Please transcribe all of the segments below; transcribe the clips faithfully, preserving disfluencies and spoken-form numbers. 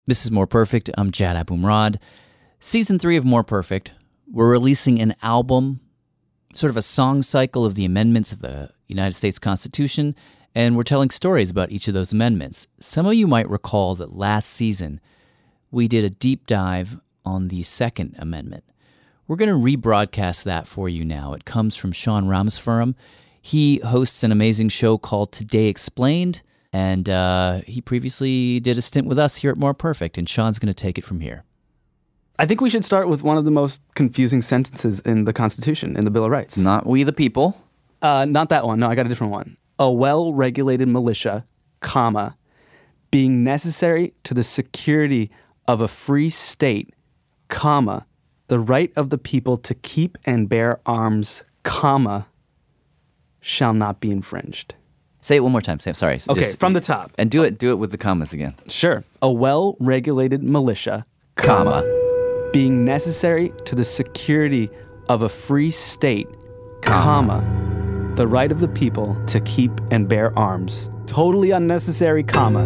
This is More Perfect. I'm Jad Abumrad. Season three of More Perfect, we're releasing an album, sort of a song cycle of the amendments of the United States Constitution, and we're telling stories about each of those amendments. Some of you might recall that last season, we did a deep dive on the Second Amendment. We're going to rebroadcast that for you now. It comes from Sean Rameswaram. He hosts an amazing show called Today Explained, and uh, he previously did a stint with us here at More Perfect, and Sean's going to take it from here. I think we should start with one of the most confusing sentences in the Constitution, in the Bill of Rights. Not we the people. Uh, not that one. No, I got a different one. A well-regulated militia, comma, being necessary to the security of a free state, comma, the right of the people to keep and bear arms, comma, shall not be infringed. Say it one more time, Sam. Sorry. Okay, Just, from the top. And do it do it with the commas again. Sure. A well-regulated militia, comma, being necessary to the security of a free state, comma, the right of the people to keep and bear arms, totally unnecessary, comma,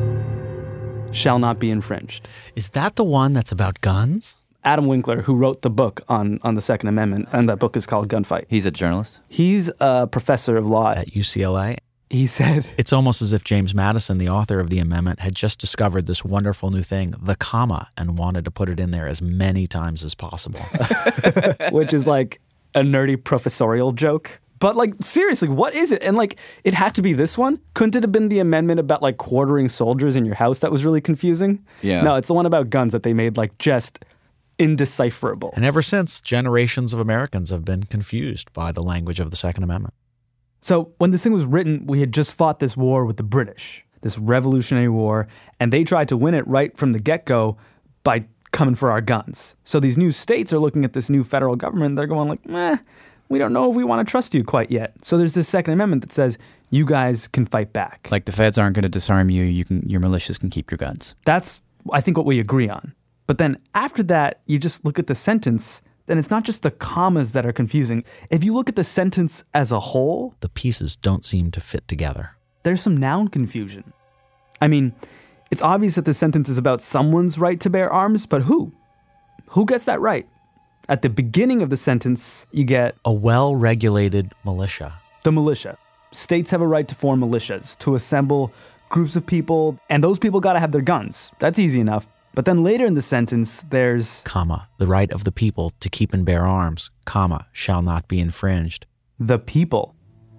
shall not be infringed. Is that the one that's about guns? Adam Winkler, who wrote the book on, on the Second Amendment, and that book is called Gunfight. He's a journalist? He's a professor of law At U C L A? He said, It's almost as if James Madison, the author of the amendment, had just discovered this wonderful new thing, the comma, and wanted to put it in there as many times as possible. which is like a nerdy professorial joke. But like, seriously, what is it? And like, it had to be this one? Couldn't it have been the amendment about like quartering soldiers in your house that was really confusing? Yeah. No, it's the one about guns that they made like just indecipherable. And ever since, generations of Americans have been confused by the language of the Second Amendment. So when this thing was written, we had just fought this war with the British, this Revolutionary War, and they tried to win it right from the get-go by coming for our guns. So these new states are looking at this new federal government, they're going like, meh, we don't know if we want to trust you quite yet. So there's this Second Amendment that says you guys can fight back. Like the feds aren't going to disarm you, you can, your militias can keep your guns. That's, I think, what we agree on. But then after that, you just look at the sentence, then it's not just the commas that are confusing. If you look at the sentence as a whole, The pieces don't seem to fit together. there's some noun confusion. I mean, it's obvious that the sentence is about someone's right to bear arms, but who? Who gets that right? At the beginning of the sentence, you get A well-regulated militia. the militia. States have a right to form militias, to assemble groups of people, and those people got to have their guns. That's easy enough. But then later in the sentence, there's Comma, the right of the people to keep and bear arms, comma, shall not be infringed. the people.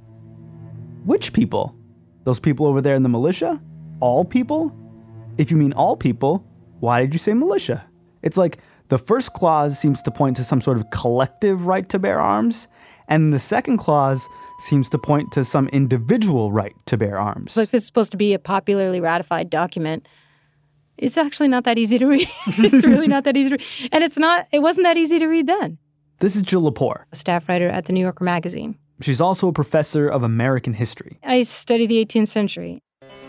Which people? Those people over there in the militia? All people? If you mean all people, why did you say militia? It's like the first clause seems to point to some sort of collective right to bear arms, and the second clause seems to point to some individual right to bear arms. Like this is supposed to be a popularly ratified document. It's actually not that easy to read. It's really not that easy to read. And it's not, it wasn't that easy to read then. This is Jill Lepore. A staff writer at the New Yorker magazine. She's also a professor of American history. I study the eighteenth century.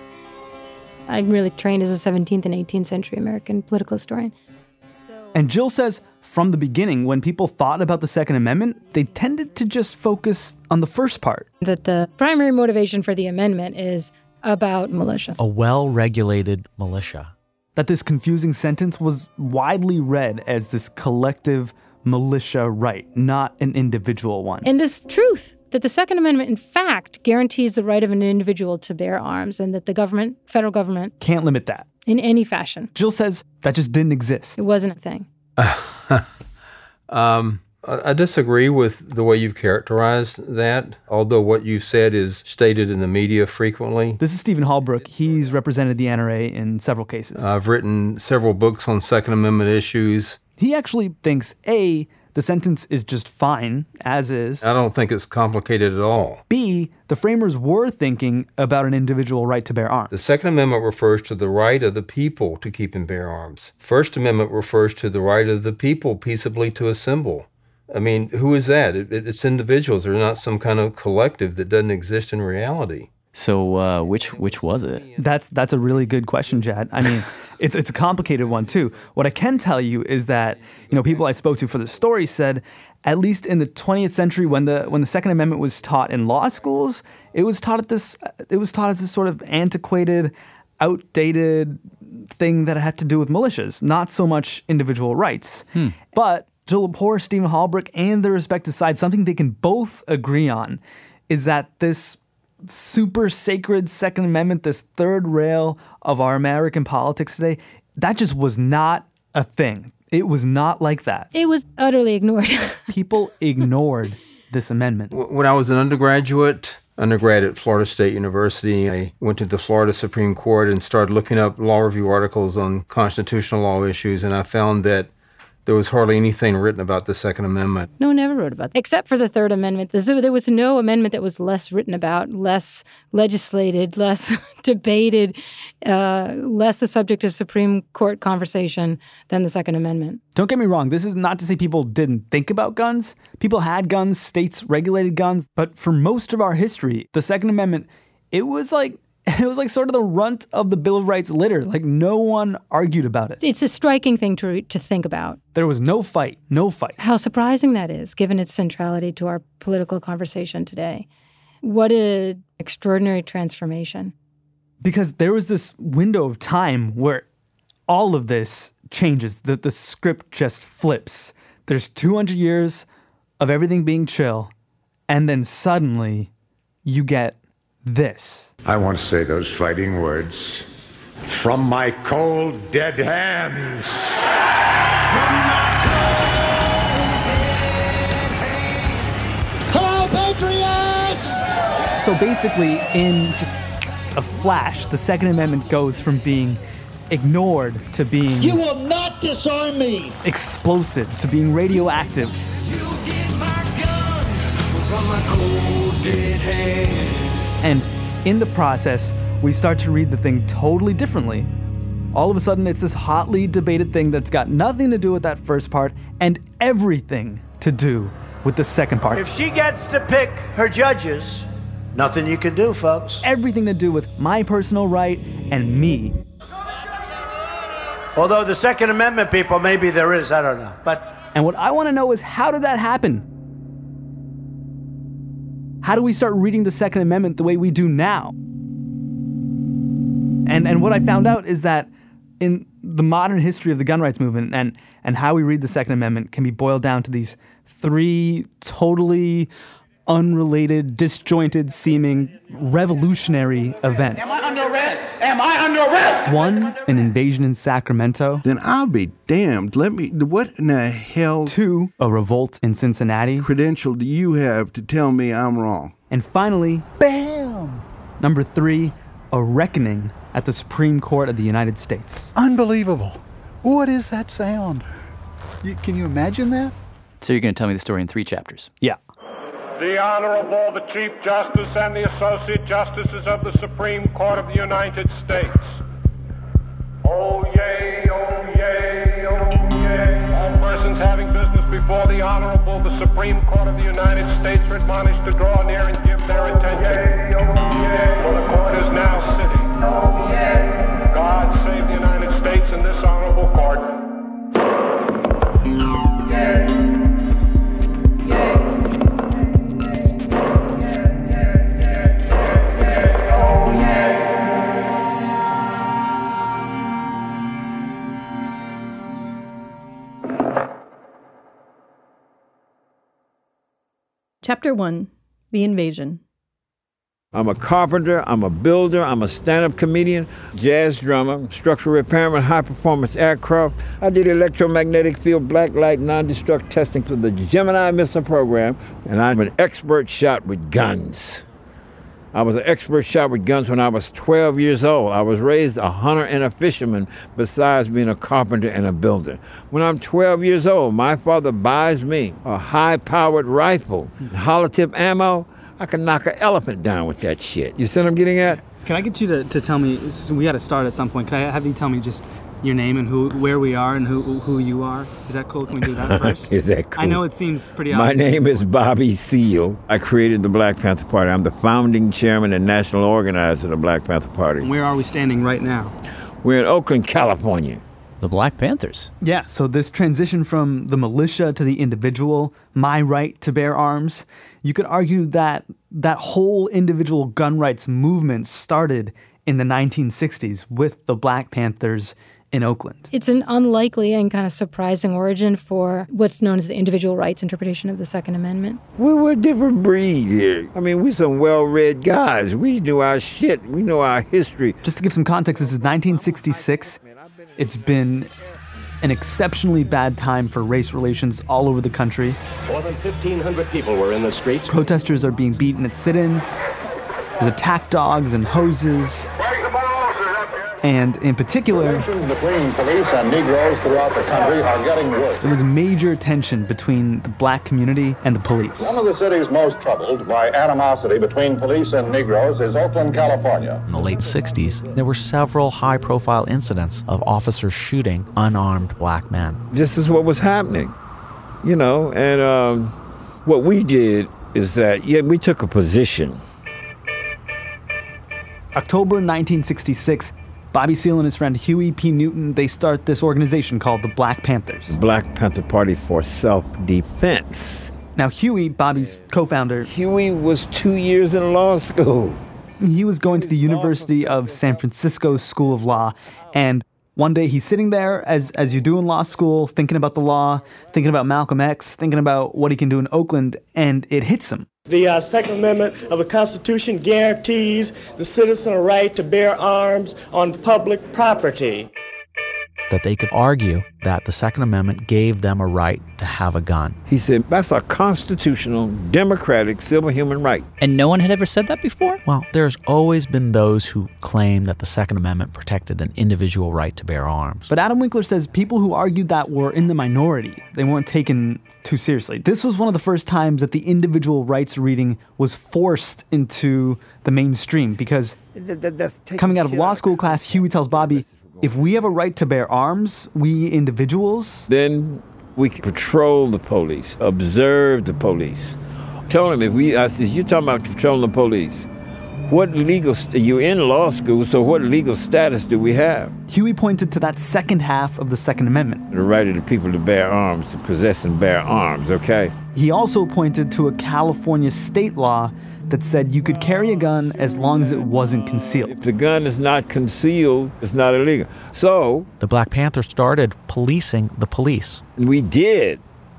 I'm really trained as a seventeenth and eighteenth century American political historian. And Jill says from the beginning, when people thought about the Second Amendment, they tended to just focus on the first part. That the primary motivation for the amendment is about militias. A well-regulated militia. That this confusing sentence was widely read as this collective militia right, not an individual one. And this truth that the Second Amendment, in fact, guarantees the right of an individual to bear arms and that the government, federal government, Can't limit that. in any fashion, Jill says that just didn't exist. it wasn't a thing. um, I I disagree with the way you've characterized that, although what you've said is stated in the media frequently. This is Stephen Hallbrook. He's represented the N R A in several cases. I've written several books on Second Amendment issues. He actually thinks, A, the sentence is just fine, as is. I don't think it's complicated at all. B, the framers were thinking about an individual right to bear arms. The Second Amendment refers to the right of the people to keep and bear arms. First Amendment refers to the right of the people peaceably to assemble. I mean, who is that? It, it, it's individuals. They're not some kind of collective that doesn't exist in reality. So uh, which which was it? That's that's a really good question, Jad. I mean, it's it's a complicated one too. What I can tell you is that, you know, people I spoke to for the story said, at least in the twentieth century, when the when the Second Amendment was taught in law schools, it was taught at this it was taught as this sort of antiquated, outdated thing that had to do with militias, not so much individual rights. Hmm. But Jill Lepore, Stephen Halbrook, and their respective sides, something they can both agree on is that this super sacred Second Amendment, this third rail of our American politics today, that just was not a thing. It was not like that. It was utterly ignored. People ignored this amendment. When I was an undergraduate, undergrad at Florida State University, I went to the Florida Supreme Court and started looking up law review articles on constitutional law issues, and I found that there was hardly anything written about the Second Amendment. No one ever wrote about it, except for the Third Amendment. There was no amendment that was less written about, less legislated, less debated, uh, less the subject of Supreme Court conversation than the Second Amendment. Don't get me wrong. This is not to say people didn't think about guns. People had guns, states regulated guns. But for most of our history, the Second Amendment, it was like It was like sort of the runt of the Bill of Rights litter. Like no one argued about it. It's a striking thing to to think about. There was no fight, no fight. How surprising that is, given its centrality to our political conversation today. What an extraordinary transformation. Because there was this window of time where all of this changes. The, the script just flips. There's two hundred years of everything being chill, and then suddenly you get this. I want to say those fighting words. From my cold, dead hands. From my cold, dead hands. Hello, Patriots! So basically, in just a flash, the Second Amendment goes from being ignored to being... You will not disarm me! ...explosive, to being radioactive. You get my gun from my cold, dead hands. And in the process, we start to read the thing totally differently. All of a sudden, it's this hotly debated thing that's got nothing to do with that first part and everything to do with the second part. If she gets to pick her judges, nothing you can do, folks. Everything to do with my personal right and me. Although the Second Amendment, people, maybe there is, I don't know. But And what I want to know is, how did that happen? How do we start reading the Second Amendment the way we do now? And and what I found out is that in the modern history of the gun rights movement and, and how we read the Second Amendment can be boiled down to these three totally unrelated, disjointed seeming revolutionary events. Am I under arrest? Am I under arrest? One, an invasion in Sacramento. Then I'll be damned. Let me, what in the hell? Two, a revolt in Cincinnati. Credential do you have to tell me I'm wrong? And finally, bam! Number three, a reckoning at the Supreme Court of the United States. Unbelievable. What is that sound? You, can you imagine that? So you're going to tell me the story in three chapters? Yeah. The Honorable, the Chief Justice and the Associate Justices of the Supreme Court of the United States. Oh, yay, oh, yay, oh, yay. All persons having business before the Honorable, the Supreme Court of the United States are admonished to draw near and give their attention. Yay, oh, yay. For the court is now sitting. Oh, yay. God save the United States and this Honorable Court. Yay. Chapter one, The Invasion. I'm a carpenter, I'm a builder, I'm a stand-up comedian, jazz drummer, structural repairman, high-performance aircraft. I did electromagnetic field black light non-destruct testing for the Gemini missile program, and I'm an expert shot with guns. I was an expert shot with guns when I was twelve years old. I was raised a hunter and a fisherman besides being a carpenter and a builder. When I'm twelve years old, my father buys me a high-powered rifle, holotip ammo. I can knock an elephant down with that shit. You see what I'm getting at? Can I get you to, to tell me, we got to start at some point. Can I have you tell me just your name and who, where we are and who who you are? Is that cool? Can we do that first? Is that cool? I know it seems pretty My obvious. name is Bobby Seale. I created the Black Panther Party. I'm the founding chairman and national organizer of the Black Panther Party. Where are we standing right now? We're in Oakland, California. The Black Panthers. Yeah, so this transition from the militia to the individual, my right to bear arms, you could argue that that whole individual gun rights movement started in the nineteen sixties with the Black Panthers in Oakland. It's an unlikely and kind of surprising origin for what's known as the individual rights interpretation of the Second Amendment. We were a different breed here. I mean, we some well-read guys. We knew our shit. We know our history. Just to give some context, this is nineteen sixty-six. It's been an exceptionally bad time for race relations all over the country. More than fifteen hundred people were in the streets. Protesters are being beaten at sit-ins. There's attack dogs and hoses. And in particular, relations between police and Negroes throughout the country are getting worse. There was major tension between the black community and the police. One of the cities most troubled by animosity between police and Negroes is Oakland, California. In the late sixties, there were several high-profile incidents of officers shooting unarmed black men. This is what was happening, you know, and um, what we did is that, yeah, we took a position. October nineteen sixty-six, Bobby Seale and his friend Huey P. Newton, they start this organization called the Black Panthers. Black Panther Party for Self-Defense. Now, Huey, Bobby's co-founder... Huey was two years in law school. He was going to the University of San Francisco School of Law, and one day he's sitting there, as, as you do in law school, thinking about the law, thinking about Malcolm X, thinking about what he can do in Oakland, and it hits him. The uh, Second Amendment of the Constitution guarantees the citizen a right to bear arms on public property. That they could argue that the Second Amendment gave them a right to have a gun. He said, that's a constitutional, democratic, civil human right. And no one had ever said that before? Well, there's always been those who claim that the Second Amendment protected an individual right to bear arms. But Adam Winkler says people who argued that were in the minority. They weren't taken too seriously. This was one of the first times that the individual rights reading was forced into the mainstream because coming out of law school class, Huey tells Bobby, if we have a right to bear arms, we individuals... Then we can patrol the police, observe the police. Tell him if we... I said, you're talking about patrolling the police. What legal... St- you're in law school, so what legal status do we have? Huey pointed to that second half of the Second Amendment. The right of the people to bear arms, to possess and bear arms, okay? He also pointed to a California state law that said you could carry a gun as long as it wasn't concealed. If the gun is not concealed, it's not illegal. So... the Black Panthers started policing the police. We did.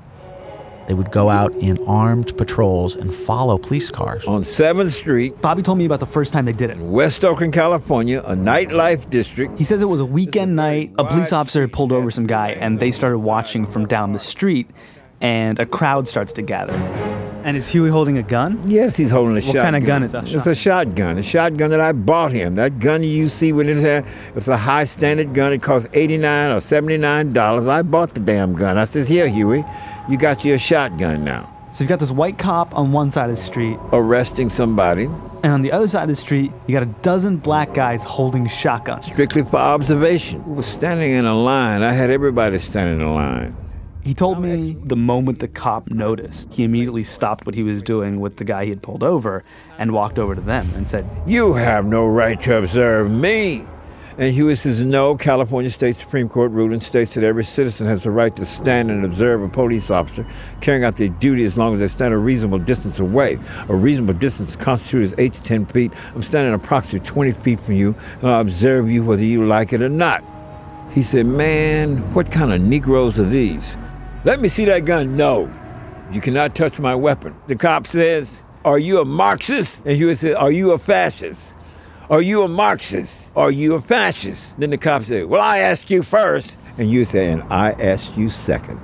They would go out in armed patrols and follow police cars. On seventh Street. Bobby told me about the first time they did it. In West Oakland, California, a nightlife district. He says it was a weekend night. A police officer had pulled over some guy, and they started watching from down the street, and a crowd starts to gather. And is Huey holding a gun? Yes, he's holding a shotgun. What kind of gun is that? It's a shotgun. A shotgun that I bought him. That gun you see with it here, it's a high standard gun. It costs eighty-nine dollars or seventy-nine dollars. I bought the damn gun. I says, here, Huey, you got your shotgun now. So you've got this white cop on one side of the street. Arresting somebody. And on the other side of the street, you got a dozen black guys holding shotguns. Strictly for observation. We were standing in a line. I had everybody standing in a line. He told me the moment the cop noticed, he immediately stopped what he was doing with the guy he had pulled over and walked over to them and said, you have no right to observe me. And Huey says, no, California State Supreme Court ruling states that every citizen has the right to stand and observe a police officer carrying out their duty as long as they stand a reasonable distance away. A reasonable distance constituted as eight to ten feet. I'm standing approximately twenty feet from you, and I'll observe you whether you like it or not. He said, man, what kind of Negroes are these? Let me see that gun. No, you cannot touch my weapon. The cop says, are you a Marxist? And Huey said, are you a fascist? Are you a Marxist? Are you a fascist? Then the cop said, well, I asked you first. And you said, and I asked you second.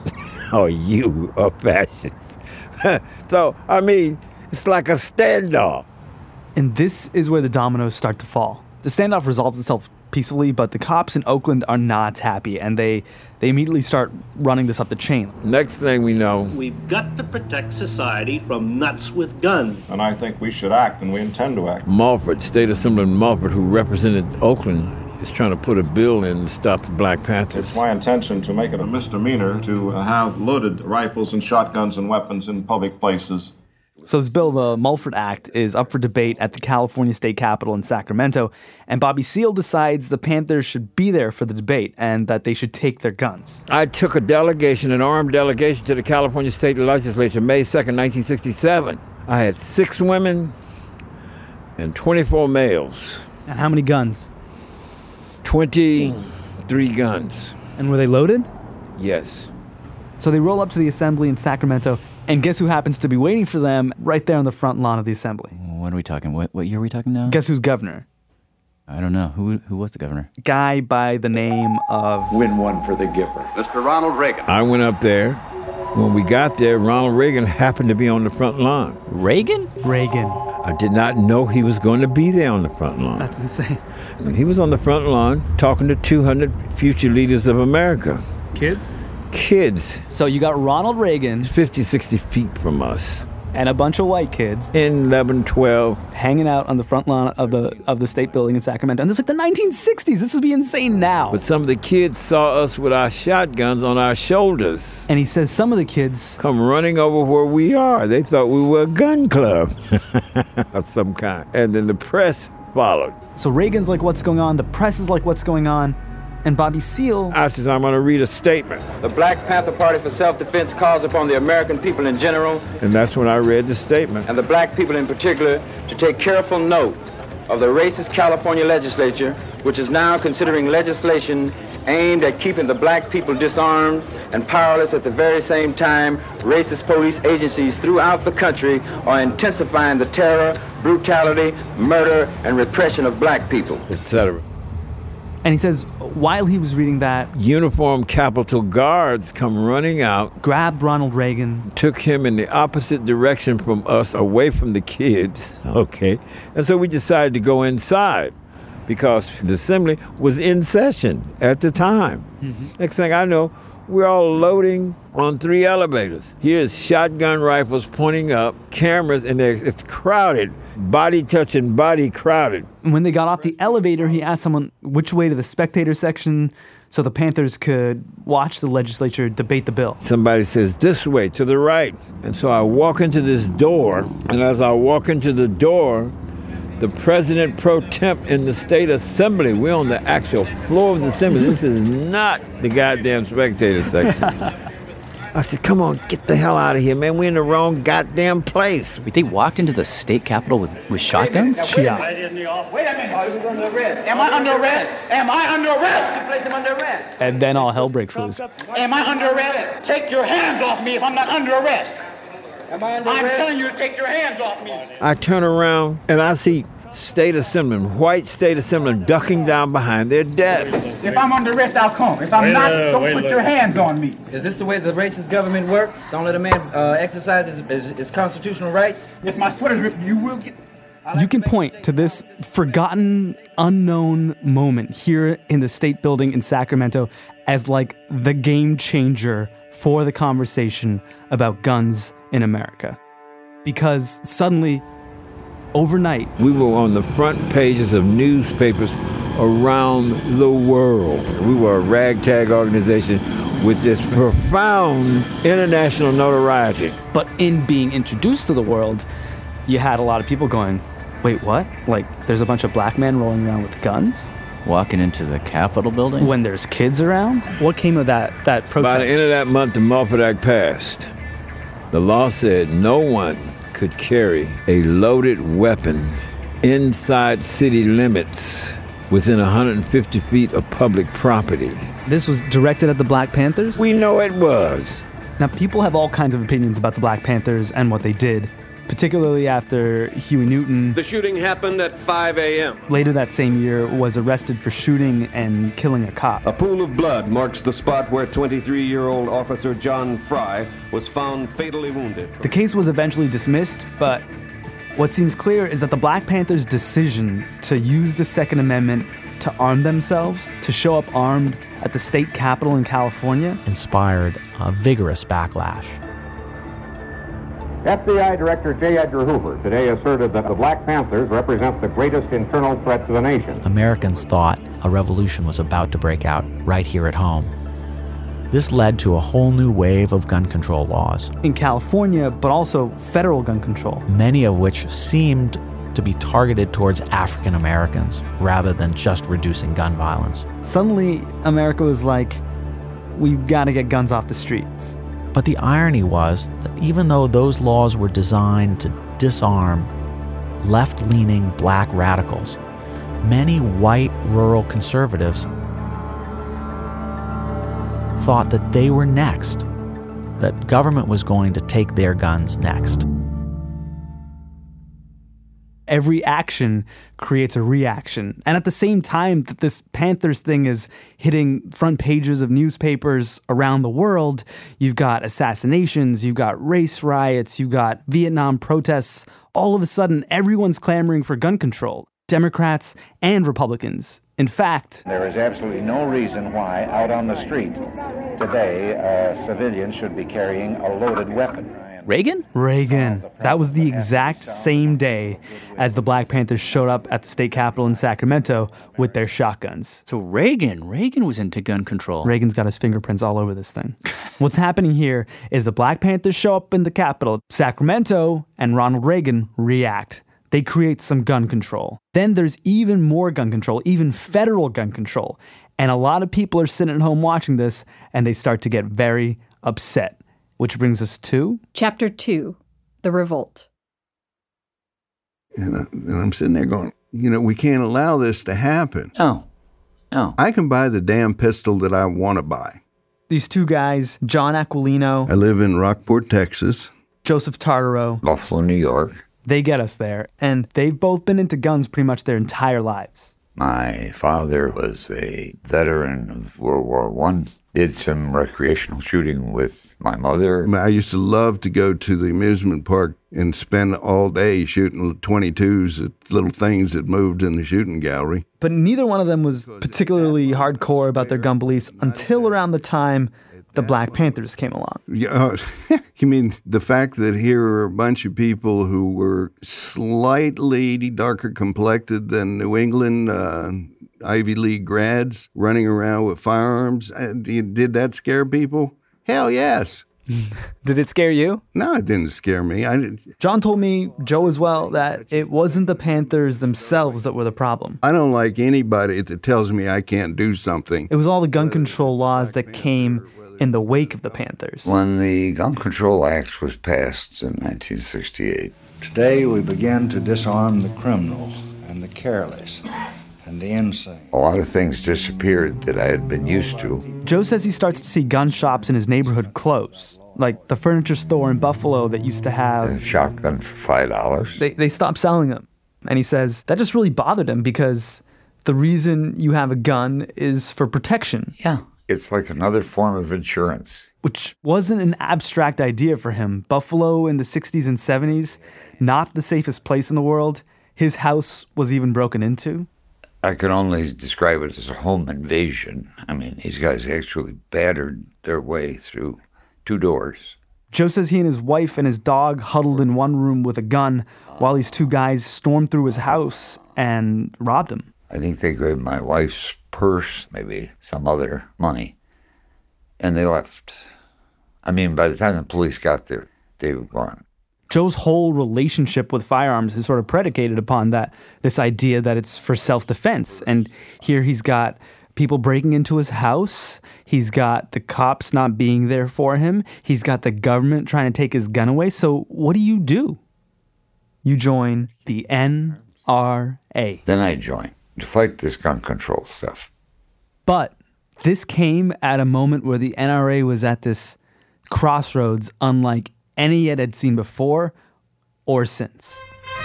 Are you a fascist? So, I mean, it's like a standoff. And this is where the dominoes start to fall. The standoff resolves itself peacefully, but the cops in Oakland are not happy, and they they immediately start running this up the chain. Next thing we know, we've got to protect society from nuts with guns. And I think we should act, and we intend to act. Mulford, State Assemblyman Mulford, who represented Oakland, is trying to put a bill in to stop the Black Panthers. It's my intention to make it a misdemeanor to have loaded rifles and shotguns and weapons in public places. So this bill, the Mulford Act, is up for debate at the California State Capitol in Sacramento, and Bobby Seale decides the Panthers should be there for the debate and that they should take their guns. I took a delegation, an armed delegation, to the California State Legislature May second, nineteen sixty-seven. I had six women and twenty-four males. And how many guns? twenty-three guns. And were they loaded? Yes. So they roll up to the assembly in Sacramento, and guess who happens to be waiting for them right there on the front lawn of the assembly? What are we talking? What what year are we talking now? Guess who's governor? I don't know. Who who was the governor? Guy by the name of... Win one for the Gipper. Mister Ronald Reagan. I went up there. When we got there, Ronald Reagan happened to be on the front lawn. Reagan? Reagan. I did not know he was going to be there on the front lawn. That's insane. And he was on the front lawn talking to two hundred future leaders of America. Kids? Kids. So you got Ronald Reagan... fifty, sixty feet from us. And a bunch of white kids... in eleven, twelve. Hanging out on the front lawn of the of the state building in Sacramento. And this is like the nineteen sixties. This would be insane now. But some of the kids saw us with our shotguns on our shoulders. And he says some of the kids... come running over where we are. They thought we were a gun club of some kind. And then the press followed. So Reagan's like, what's going on? The press is like, what's going on? And Bobby Seale... I says, I'm going to read a statement. The Black Panther Party for Self-Defense calls upon the American people in general... and that's when I read the statement. ...and the black people in particular to take careful note of the racist California legislature, which is now considering legislation aimed at keeping the black people disarmed and powerless. At the very same time, racist police agencies throughout the country are intensifying the terror, brutality, murder, and repression of black people, et cetera. And he says, while he was reading that... uniformed Capitol guards come running out... grabbed Ronald Reagan... took him in the opposite direction from us, away from the kids, okay? And so we decided to go inside because the assembly was in session at the time. Mm-hmm. Next thing I know, we're all loading on three elevators. Here's shotgun rifles pointing up, cameras, and it's crowded. Body touching body crowded. And when they got off the elevator, he asked someone which way to the spectator section so the Panthers could watch the legislature debate the bill. Somebody says, this way, to the right. And so I walk into this door, and as I walk into the door, the president pro temp in the state assembly, we're on the actual floor of the assembly. This is not the goddamn spectator section. I said, come on, get the hell out of here, man. We're in the wrong goddamn place. Wait, they walked into the state capitol with, with shotguns? Wait a minute. Wait a minute. Are you under arrest? Am I under arrest? Am I under arrest? Place him under arrest. And then all hell breaks loose. Am I under arrest? Take your hands off me if I'm not under arrest. Am I under arrest? I'm telling you to take your hands off me. I turn around and I see state assemblymen, white state assemblymen, ducking down behind their desks. If I'm under arrest, I'll come. If I'm wait not, don't wait, put wait. your hands on me. Is this the way the racist government works? Don't let a man uh, exercise his, his, his constitutional rights? If my sweater's ripped, you will get... Like you can point to this forgotten, unknown moment here in the state building in Sacramento as like the game changer for the conversation about guns in America. Because suddenly, overnight, we were on the front pages of newspapers around the world. We were a ragtag organization with this profound international notoriety. But in being introduced to the world, you had a lot of people going, wait, what? Like, there's a bunch of black men rolling around with guns? Walking into the Capitol building? When there's kids around? What came of that, that protest? By the end of that month, the Mulford Act passed. The law said no one could carry a loaded weapon inside city limits within one hundred fifty feet of public property. This was directed at the Black Panthers? We know it was. Now, people have all kinds of opinions about the Black Panthers and what they did, particularly after Huey Newton... The shooting happened at five a.m. later that same year was arrested for shooting and killing a cop. A pool of blood marks the spot where twenty-three-year-old Officer John Fry was found fatally wounded. The case was eventually dismissed, but what seems clear is that the Black Panthers' decision to use the Second Amendment to arm themselves, to show up armed at the state capitol in California, inspired a vigorous backlash. F B I Director J. Edgar Hoover today asserted that the Black Panthers represent the greatest internal threat to the nation. Americans thought a revolution was about to break out right here at home. This led to a whole new wave of gun control laws. In California, but also federal gun control. Many of which seemed to be targeted towards African Americans rather than just reducing gun violence. Suddenly, America was like, we've got to get guns off the streets. But the irony was that even though those laws were designed to disarm left-leaning black radicals, many white rural conservatives thought that they were next, that government was going to take their guns next. Every action creates a reaction. And at the same time that this Panthers thing is hitting front pages of newspapers around the world, you've got assassinations, you've got race riots, you've got Vietnam protests. All of a sudden, everyone's clamoring for gun control, Democrats and Republicans. In fact, there is absolutely no reason why out on the street today uh, civilians should be carrying a loaded weapon. Reagan? Reagan. That was the exact same day as the Black Panthers showed up at the state capitol in Sacramento with their shotguns. So Reagan, Reagan was into gun control. Reagan's got his fingerprints all over this thing. What's happening here is the Black Panthers show up in the Capitol, Sacramento, and Ronald Reagan react. They create some gun control. Then there's even more gun control, even federal gun control. And a lot of people are sitting at home watching this, and they start to get very upset. Which brings us to... Chapter two, The Revolt. And, I, and I'm sitting there going, you know, we can't allow this to happen. Oh. Oh. I can buy the damn pistol that I want to buy. These two guys, John Aquilino... I live in Rockport, Texas. Joseph Tartarow... Buffalo, New York. They get us there, and they've both been into guns pretty much their entire lives. My father was a veteran of World War One. Did some recreational shooting with my mother. I used to love to go to the amusement park and spend all day shooting twenty-twos at little things that moved in the shooting gallery. But neither one of them was particularly hardcore about their gun beliefs until around the time the Black Panthers came along. Yeah, uh, you mean the fact that here are a bunch of people who were slightly darker complected than New England uh, Ivy League grads running around with firearms? Uh, did that scare people? Hell yes. Did it scare you? No, it didn't scare me. I didn't. John told me, Joe as well, that it wasn't the Panthers themselves that were the problem. I don't like anybody that tells me I can't do something. It was all the gun control laws that came in the wake of the Panthers. When the Gun Control Act was passed in nineteen sixty-eight. Today we begin to disarm the criminal and the careless and the insane. A lot of things disappeared that I had been used to. Joe says he starts to see gun shops in his neighborhood close, like the furniture store in Buffalo that used to have... A shotgun for five dollars. They, they stopped selling them. And he says that just really bothered him because the reason you have a gun is for protection. Yeah. It's like another form of insurance. Which wasn't an abstract idea for him. Buffalo in the sixties and seventies, not the safest place in the world. His house was even broken into. I can only describe it as a home invasion. I mean, these guys actually battered their way through two doors. Joe says he and his wife and his dog huddled in one room with a gun while these two guys stormed through his house and robbed him. I think they grabbed my wife's purse, maybe some other money, and they left. I mean, by the time the police got there, they were gone. Joe's whole relationship with firearms is sort of predicated upon that, this idea that it's for self-defense. And here he's got people breaking into his house. He's got the cops not being there for him. He's got the government trying to take his gun away. So what do you do? You join the N R A. Then I joined to fight this gun control stuff. But this came at a moment where the N R A was at this crossroads unlike any it had seen before or since.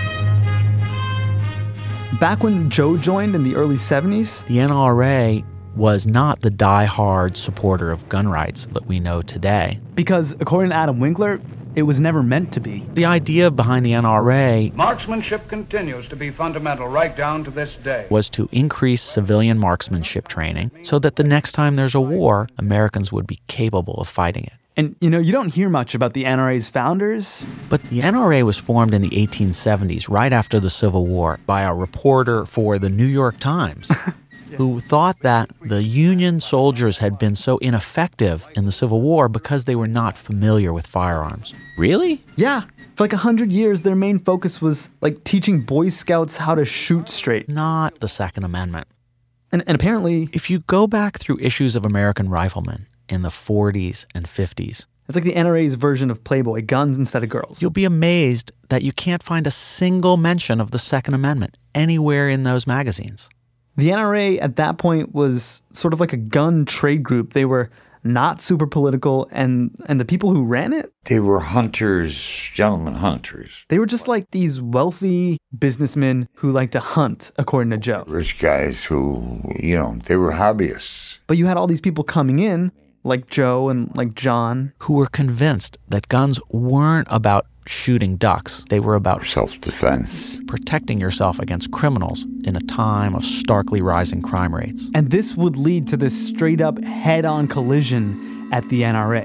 Back when Joe joined in the early seventies, the N R A was not the die-hard supporter of gun rights that we know today. Because according to Adam Winkler, it was never meant to be. The idea behind the N R A marksmanship continues to be fundamental right down to this day. Was to increase civilian marksmanship training so that the next time there's a war, Americans would be capable of fighting it. And, you know, you don't hear much about the N R A's founders. But the N R A was formed in the eighteen seventies, right after the Civil War, by a reporter for the New York Times who thought that the Union soldiers had been so ineffective in the Civil War because they were not familiar with firearms. Really? Yeah. For like a hundred years, their main focus was like teaching Boy Scouts how to shoot straight. Not the Second Amendment. And, and apparently... If you go back through issues of American Rifleman in the forties and fifties, It's like the N R A's version of Playboy, guns instead of girls. You'll be amazed that you can't find a single mention of the Second Amendment anywhere in those magazines. The N R A at that point was sort of like a gun trade group. They were not super political, and, and the people who ran it? They were hunters, gentlemen hunters. They were just like these wealthy businessmen who liked to hunt, according to Joe. Rich guys who, you know, they were hobbyists. But you had all these people coming in, like Joe and like John, who were convinced that guns weren't about shooting ducks. They were about self-defense, protecting yourself against criminals in a time of starkly rising crime rates. And this would lead to this straight-up head-on collision at the N R A.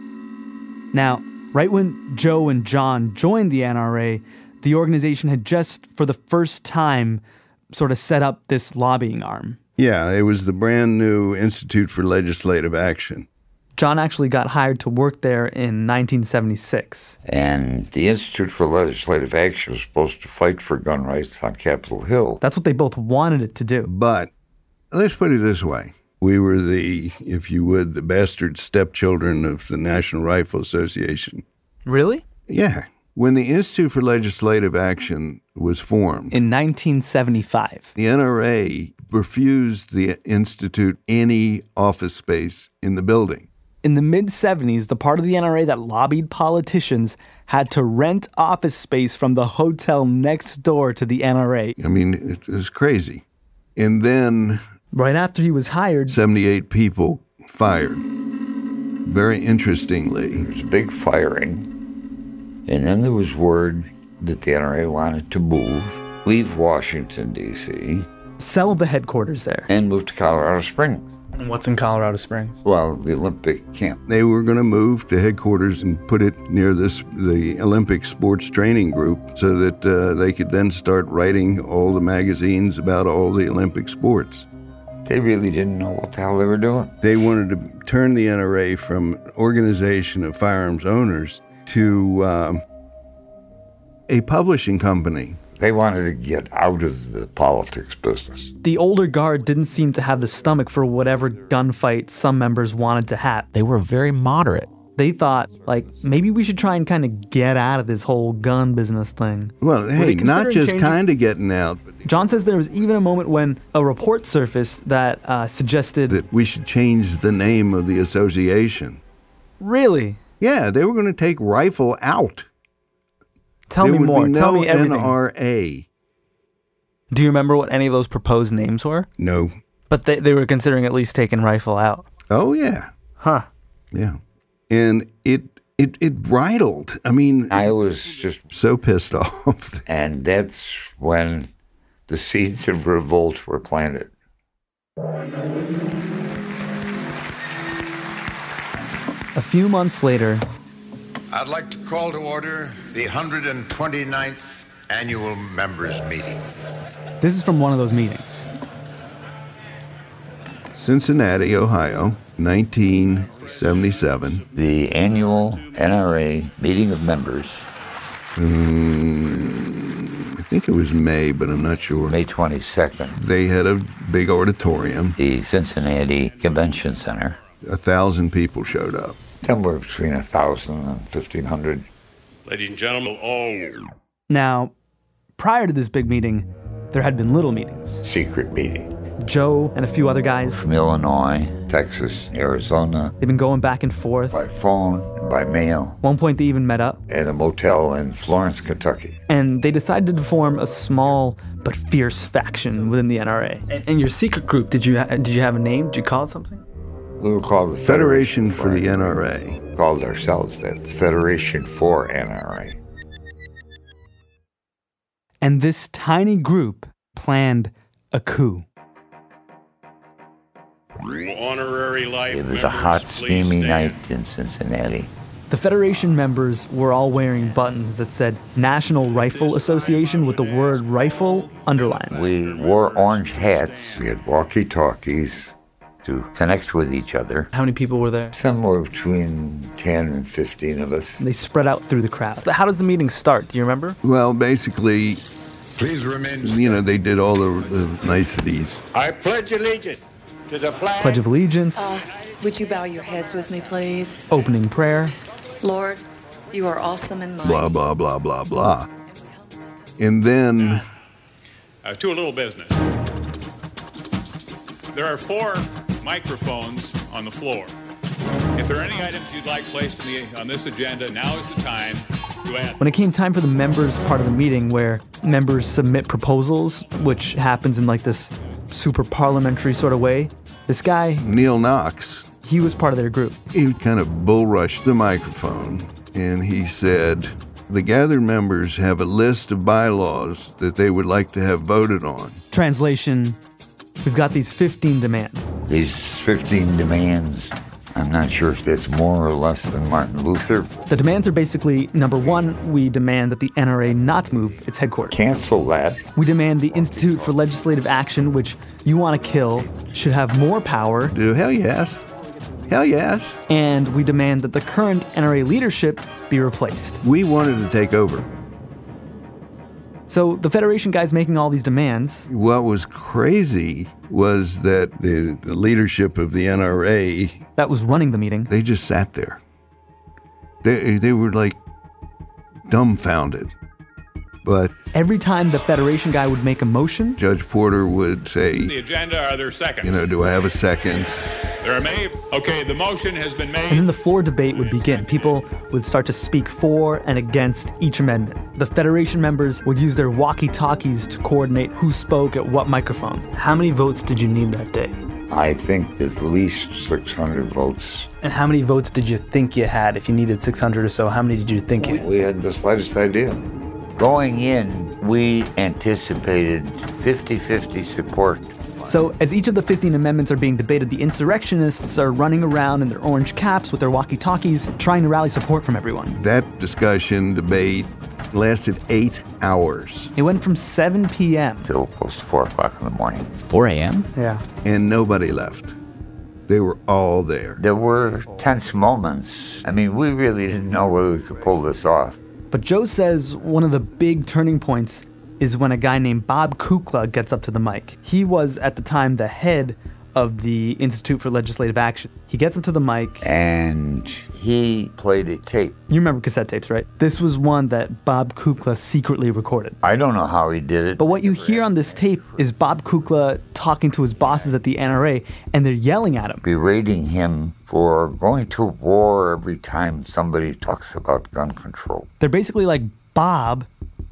Now, right when Joe and John joined the N R A, the organization had just, for the first time, sort of set up this lobbying arm. Yeah, it was the brand new Institute for Legislative Action. John actually got hired to work there in nineteen seventy-six. And the Institute for Legislative Action was supposed to fight for gun rights on Capitol Hill. That's what they both wanted it to do. But let's put it this way. We were the, if you would, the bastard stepchildren of the National Rifle Association. Really? Yeah. When the Institute for Legislative Action was formed in nineteen seventy-five, the N R A refused the Institute any office space in the building. In the mid-seventies, the part of the N R A that lobbied politicians had to rent office space from the hotel next door to the N R A. I mean, it was crazy. And then, right after he was hired, seventy-eight people fired. Very interestingly, there was a big firing. And then there was word that the N R A wanted to move, leave Washington, D C, sell the headquarters there, and move to Colorado Springs. And what's in Colorado Springs? Well, the Olympic camp. They were going to move to headquarters and put it near this the Olympic Sports Training Group so that uh, they could then start writing all the magazines about all the Olympic sports. They really didn't know what the hell they were doing. They wanted to turn the N R A from an organization of firearms owners to um, a publishing company. They wanted to get out of the politics business. The older guard didn't seem to have the stomach for whatever gunfight some members wanted to have. They were very moderate. They thought, like, maybe we should try and kind of get out of this whole gun business thing. Well, hey, not just kind of getting out. John says there was even a moment when a report surfaced that uh, suggested that we should change the name of the association. Really? Yeah, they were going to take rifle out. Tell there me more. No Tell me everything. N R A. Do you remember what any of those proposed names were? No. But they, they were considering at least taking rifle out. Oh, yeah. Huh. Yeah. And it it it bridled. I mean, I was just so pissed off. And that's when the seeds of revolt were planted. A few months later, I'd like to call to order the one hundred twenty-ninth Annual Members Meeting. This is from one of those meetings. Cincinnati, Ohio, nineteen seventy-seven. The annual N R A meeting of members. Mm, I think it was May, but I'm not sure. May twenty-second. They had a big auditorium. The Cincinnati Convention Center. A thousand people showed up. Somewhere between a thousand and fifteen hundred. Ladies and gentlemen, all. Now, prior to this big meeting, there had been little meetings. Secret meetings. Joe and a few other guys. From Illinois, Texas, Arizona. They've been going back and forth. By phone and by mail. One point they even met up. At a motel in Florence, Kentucky. And they decided to form a small but fierce faction within the N R A. And, and your secret group, did you ha- did you have a name? Did you call it something? We were called the Federation, Federation for the N R A. We called ourselves that, Federation for N R A. And this tiny group planned a coup. Honorary life it was a hot, steamy night in Cincinnati. The Federation members were all wearing buttons that said National Rifle Association with the word rifle underlined. We wore orange hats. We had walkie-talkies to connect with each other. How many people were there? Somewhere between ten and fifteen of us. And they spread out through the crowd. So how does the meeting start? Do you remember? Well, basically, please remain. You know, they did all the, the niceties. I pledge allegiance to the flag. Pledge of Allegiance. Uh, Would you bow your heads with me, please? Opening prayer. Lord, you are awesome and mighty. Blah, blah, blah, blah, blah. And then... Uh, to a little business. There are four microphones on the floor. If there are any items you'd like placed in the, on this agenda, now is the time to add. When it came time for the members part of the meeting where members submit proposals, which happens in like this super parliamentary sort of way, this guy... Neil Knox. He was part of their group. He kind of bull rushed the microphone and he said, the gathered members have a list of bylaws that they would like to have voted on. Translation, we've got these fifteen demands. These fifteen demands, I'm not sure if that's more or less than Martin Luther. The demands are basically, number one, we demand that the N R A not move its headquarters. Cancel that. We demand the Institute for Legislative Action, which you want to kill, should have more power. Do hell yes. Hell yes. And we demand that the current N R A leadership be replaced. We wanted to take over. So the Federation guy's making all these demands. What was crazy was that the, the leadership of the N R A... that was running the meeting. They just sat there. They, they were like dumbfounded. But every time the Federation guy would make a motion, Judge Porter would say, The agenda, are there seconds? You know, do I have a second? There are made. Okay, the motion has been made. And then the floor debate would begin. People would start to speak for and against each amendment. The Federation members would use their walkie-talkies to coordinate who spoke at what microphone. How many votes did you need that day? I think at least six hundred votes. And how many votes did you think you had? If you needed six hundred or so, how many did you think you had? We had the slightest idea. Going in, we anticipated fifty-fifty support. So as each of the fifteen amendments are being debated, the insurrectionists are running around in their orange caps with their walkie-talkies, trying to rally support from everyone. That discussion, debate, lasted eight hours. It went from seven p.m. till close to four o'clock in the morning. four a.m.? Yeah. And nobody left. They were all there. There were tense moments. I mean, we really didn't know whether we could pull this off. But Joe says one of the big turning points is when a guy named Bob Kukla gets up to the mic. He was, at the time, the head of the Institute for Legislative Action. He gets up to the mic. And he played a tape. You remember cassette tapes, right? This was one that Bob Kukla secretly recorded. I don't know how he did it. But what you hear on this tape is Bob Kukla talking to his bosses at the N R A, and they're yelling at him. Berating him for going to war every time somebody talks about gun control. They're basically like, Bob,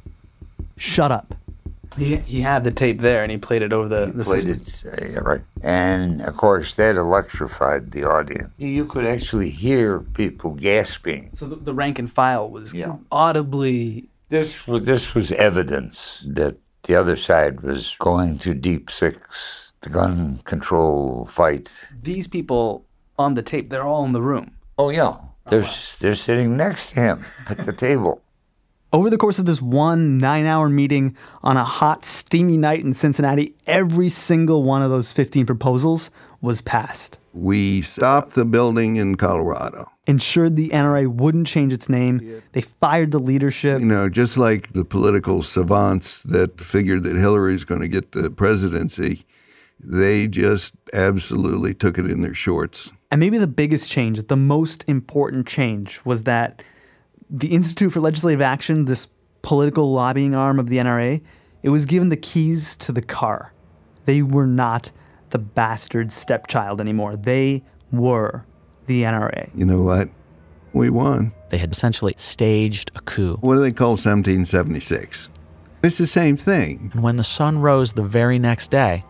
shut up. He he had the tape there, and he played it over the, he the played system. it, uh, right. And, of course, that electrified the audience. You could actually hear people gasping. So the, the rank and file was yeah. audibly... This was, this was evidence that the other side was going to deep six, the gun control fight. These people on the tape, they're all in the room. Oh, yeah. They're, oh, wow. they're sitting next to him at the table. Over the course of this one nine-hour meeting on a hot, steamy night in Cincinnati, every single one of those fifteen proposals was passed. We stopped the building in Colorado. Ensured the N R A wouldn't change its name. They fired the leadership. You know, just like the political savants that figured that Hillary's going to get the presidency, they just absolutely took it in their shorts. And maybe the biggest change, the most important change, was that the Institute for Legislative Action, this political lobbying arm of the N R A, it was given the keys to the car. They were not the bastard stepchild anymore. They were the N R A. You know what? We won. They had essentially staged a coup. What do they call seventeen seventy-six? It's the same thing. And when the sun rose the very next day,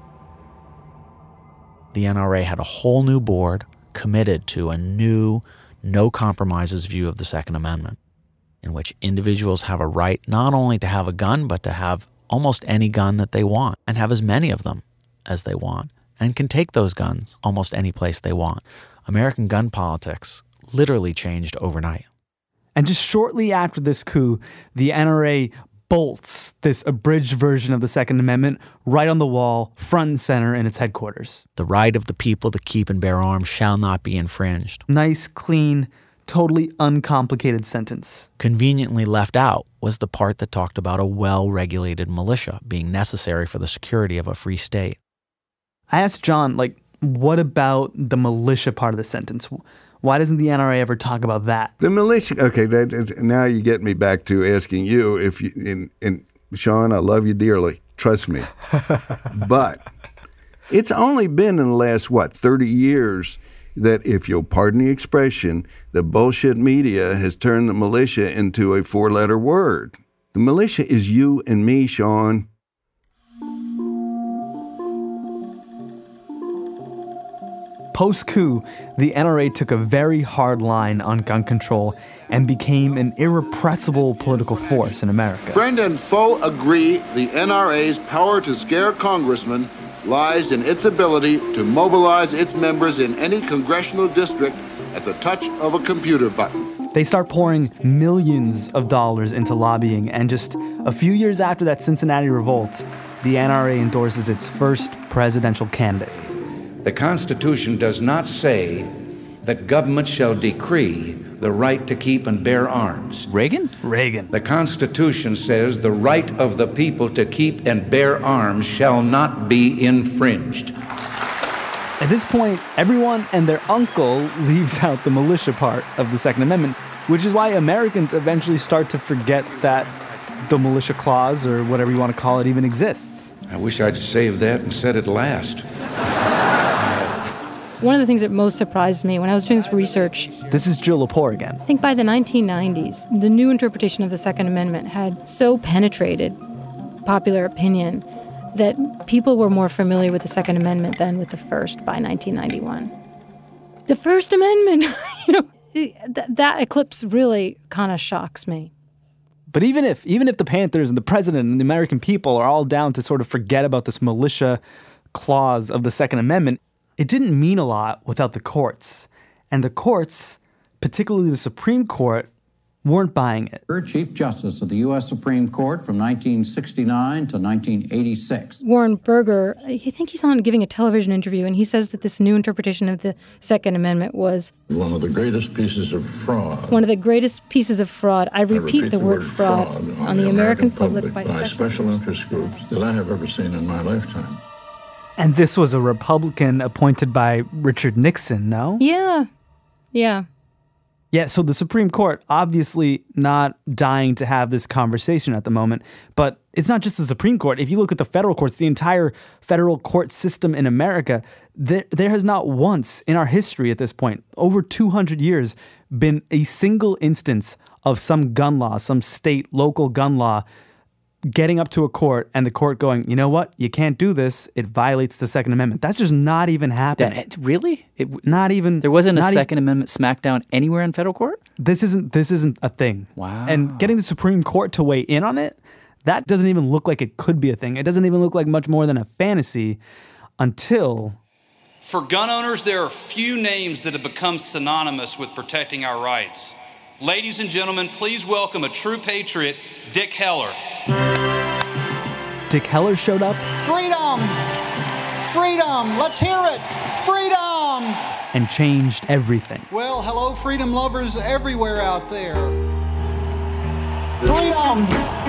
the N R A had a whole new board committed to a new no compromises view of the Second Amendment, in which individuals have a right not only to have a gun, but to have almost any gun that they want, and have as many of them as they want, and can take those guns almost any place they want. American gun politics literally changed overnight. And just shortly after this coup, the N R A bolts this abridged version of the Second Amendment right on the wall, front and center in its headquarters. The right of the people to keep and bear arms shall not be infringed. Nice, clean, totally uncomplicated sentence. Conveniently left out was the part that talked about a well-regulated militia being necessary for the security of a free state. I asked John, like, what about the militia part of the sentence? Why doesn't the N R A ever talk about that? The militia, okay, that, now you get me back to asking you if you, and, and Sean, I love you dearly, trust me. But it's only been in the last, what, thirty years that, if you'll pardon the expression, the bullshit media has turned the militia into a four-letter word. The militia is you and me, Sean. Post-coup, the N R A took a very hard line on gun control and became an irrepressible political force in America. Friend and foe agree the N R A's power to scare congressmen lies in its ability to mobilize its members in any congressional district at the touch of a computer button. They start pouring millions of dollars into lobbying, and just a few years after that Cincinnati revolt, the N R A endorses its first presidential candidate. The Constitution does not say that government shall decree the right to keep and bear arms. Reagan? Reagan. The Constitution says the right of the people to keep and bear arms shall not be infringed. At this point, everyone and their uncle leaves out the militia part of the Second Amendment, which is why Americans eventually start to forget that the militia clause, or whatever you want to call it, even exists. I wish I'd saved that and said it last. One of the things that most surprised me when I was doing this research... This is Jill Lepore again. I think by the nineteen nineties, the new interpretation of the Second Amendment had so penetrated popular opinion that people were more familiar with the Second Amendment than with the First by nineteen ninety-one. The First Amendment, you know, th- that eclipse really kind of shocks me. But even if even if the Panthers and the president and the American people are all down to sort of forget about this militia clause of the Second Amendment, it didn't mean a lot without the courts. And the courts, particularly the Supreme Court, weren't buying it. Chief Justice of the U S Supreme Court from nineteen sixty-nine to nineteen eighty-six. Warren Burger, I think he's on giving a television interview, and he says that this new interpretation of the Second Amendment was one of the greatest pieces of fraud. One of the greatest pieces of fraud. I repeat, I repeat the, the word, word fraud, fraud on, on the, the American, American public, public by, by special, special interest groups that I have ever seen in my lifetime. And this was a Republican appointed by Richard Nixon, no? Yeah. Yeah. Yeah, so the Supreme Court, obviously not dying to have this conversation at the moment, but it's not just the Supreme Court. If you look at the federal courts, the entire federal court system in America, there, there has not once in our history at this point, over two hundred years, been a single instance of some gun law, some state, local gun law, getting up to a court and the court going, you know what, you can't do this. It violates the Second Amendment. That's just not even happening. That, really? It, not even. There wasn't a Second e- Amendment smackdown anywhere in federal court? This isn't. This isn't a thing. Wow. And getting the Supreme Court to weigh in on it, that doesn't even look like it could be a thing. It doesn't even look like much more than a fantasy until. For gun owners, there are few names that have become synonymous with protecting our rights. Ladies and gentlemen, please welcome a true patriot, Dick Heller. Dick Heller showed up. Freedom! Freedom! Let's hear it! Freedom! And changed everything. Well, hello, freedom lovers everywhere out there. Freedom!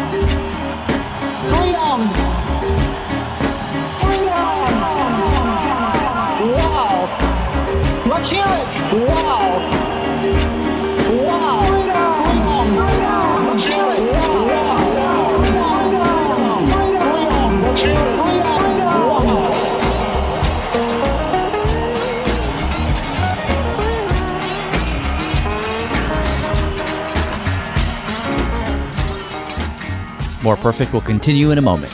Freedom! Freedom! Wow! Let's hear it! Wow! Wow! Freedom! Freedom! Let's hear it! Wow! More Perfect will continue in a moment.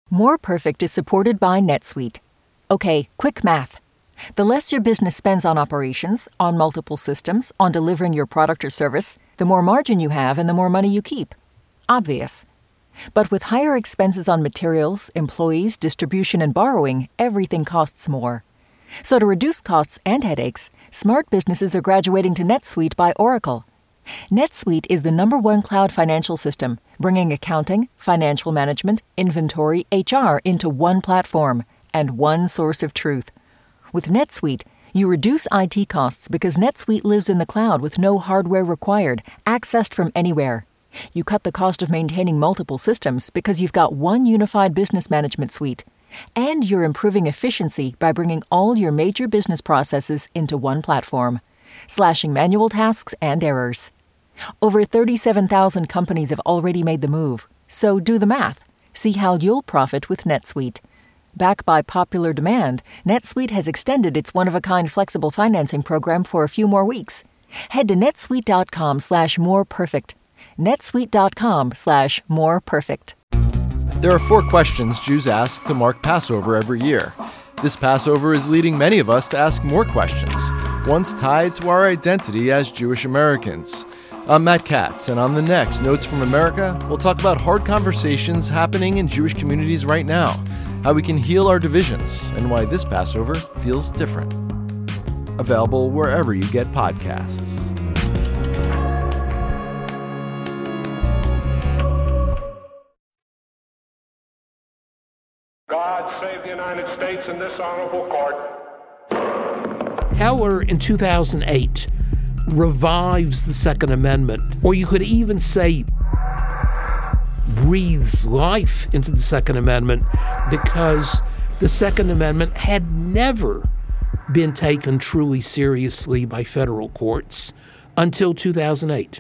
More Perfect is supported by NetSuite. Okay, quick math. The less your business spends on operations, on multiple systems, on delivering your product or service, the more margin you have and the more money you keep. Obvious. But with higher expenses on materials, employees, distribution, and borrowing, everything costs more. So to reduce costs and headaches, smart businesses are graduating to NetSuite by Oracle. NetSuite is the number one cloud financial system, bringing accounting, financial management, inventory, H R into one platform and one source of truth. With NetSuite, you reduce I T costs because NetSuite lives in the cloud with no hardware required, accessed from anywhere. You cut the cost of maintaining multiple systems because you've got one unified business management suite. And you're improving efficiency by bringing all your major business processes into one platform, slashing manual tasks and errors. Over thirty-seven thousand companies have already made the move, so do the math. See how you'll profit with NetSuite. Backed by popular demand, NetSuite has extended its one-of-a-kind flexible financing program for a few more weeks. Head to netsuite.com slash more perfect. netsuite.com slash more perfect. There are four questions Jews ask to mark Passover every year. This Passover is leading many of us to ask more questions, ones tied to our identity as Jewish Americans. I'm Matt Katz, and on the next Notes from America, we'll talk about hard conversations happening in Jewish communities right now, how we can heal our divisions, and why this Passover feels different. Available wherever you get podcasts. God save the United States and this honorable court. Heller in two thousand eight revives the Second Amendment, or you could even say breathes life into the Second Amendment, because the Second Amendment had never been taken truly seriously by federal courts until two thousand eight.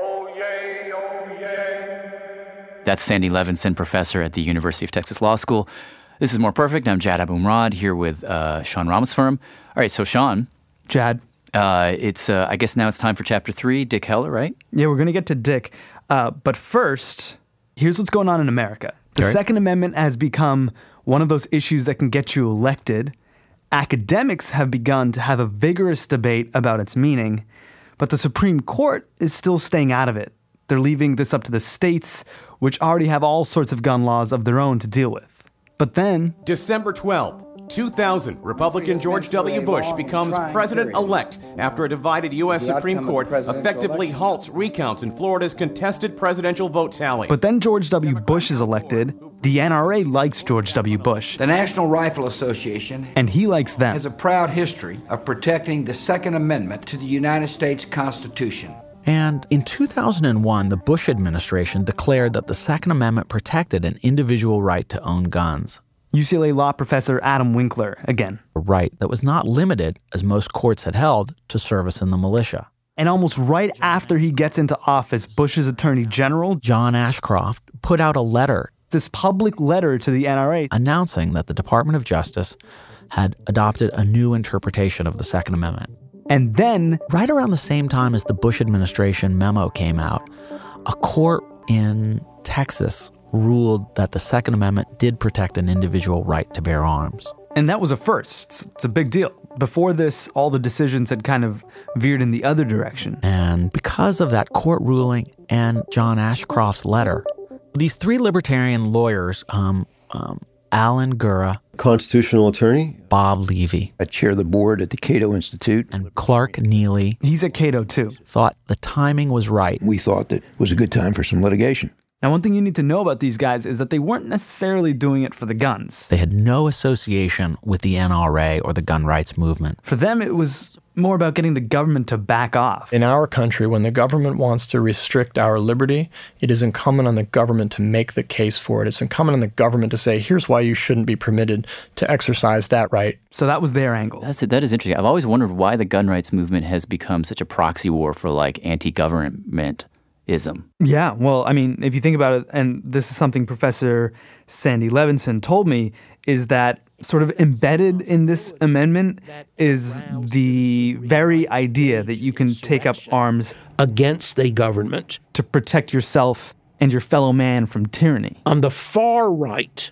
That's Sandy Levinson, professor at the University of Texas Law School. This is More Perfect. I'm Jad Abumrad here with uh, Sean Rameswaram. All right, so Sean. Jad. Uh, it's uh, I guess now it's time for chapter three, Dick Heller, right? Yeah, we're going to get to Dick. Uh, but first, here's what's going on in America. The right. Second Amendment has become one of those issues that can get you elected. Academics have begun to have a vigorous debate about its meaning, but the Supreme Court is still staying out of it. They're leaving this up to the states, which already have all sorts of gun laws of their own to deal with. But then... December twelfth, two thousand, Republican George W. Bush becomes president-elect after a divided U S Supreme Court effectively halts recounts in Florida's contested presidential vote tally. But then George W. Bush is elected. The N R A likes George W. Bush. The National Rifle Association and he likes them. has a proud history of protecting the Second Amendment to the United States Constitution. And in two thousand one, the Bush administration declared that the Second Amendment protected an individual right to own guns. U C L A law professor Adam Winkler, again. A right that was not limited, as most courts had held, to service in the militia. And almost right after he gets into office, Bush's Attorney General, John Ashcroft, put out a letter, this public letter to the N R A, announcing that the Department of Justice had adopted a new interpretation of the Second Amendment. And then, right around the same time as the Bush administration memo came out, a court in Texas ruled that the Second Amendment did protect an individual right to bear arms. And that was a first. It's a big deal. Before this, all the decisions had kind of veered in the other direction. And because of that court ruling and John Ashcroft's letter, these three libertarian lawyers, um, um, Alan Gura, constitutional attorney, Bob Levy, I chair the board at the Cato Institute, and Clark Neely, he's at Cato too, thought the timing was right. We thought that it was a good time for some litigation. Now, one thing you need to know about these guys is that they weren't necessarily doing it for the guns. They had no association with the N R A or the gun rights movement. For them, it was more about getting the government to back off. In our country, when the government wants to restrict our liberty, it is incumbent on the government to make the case for it. It's incumbent on the government to say, here's why you shouldn't be permitted to exercise that right. So that was their angle. That's That is interesting. I've always wondered why the gun rights movement has become such a proxy war for like anti-government ism. Yeah, well, I mean, if you think about it, and this is something Professor Sandy Levinson told me, is that sort of embedded in this amendment is the very idea that you can take up arms against a government to protect yourself and your fellow man from tyranny. On the far right,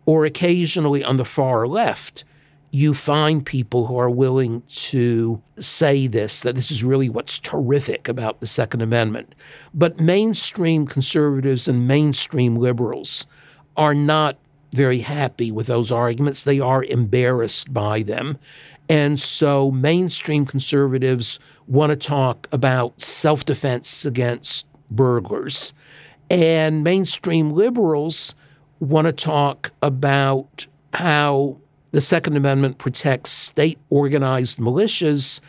or occasionally on the far left, you find people who are willing to say this, that this is really what's terrific about the Second Amendment. But mainstream conservatives and mainstream liberals are not very happy with those arguments. They are embarrassed by them. And so mainstream conservatives want to talk about self-defense against burglars. And mainstream liberals want to talk about how the Second Amendment protects state-organized militias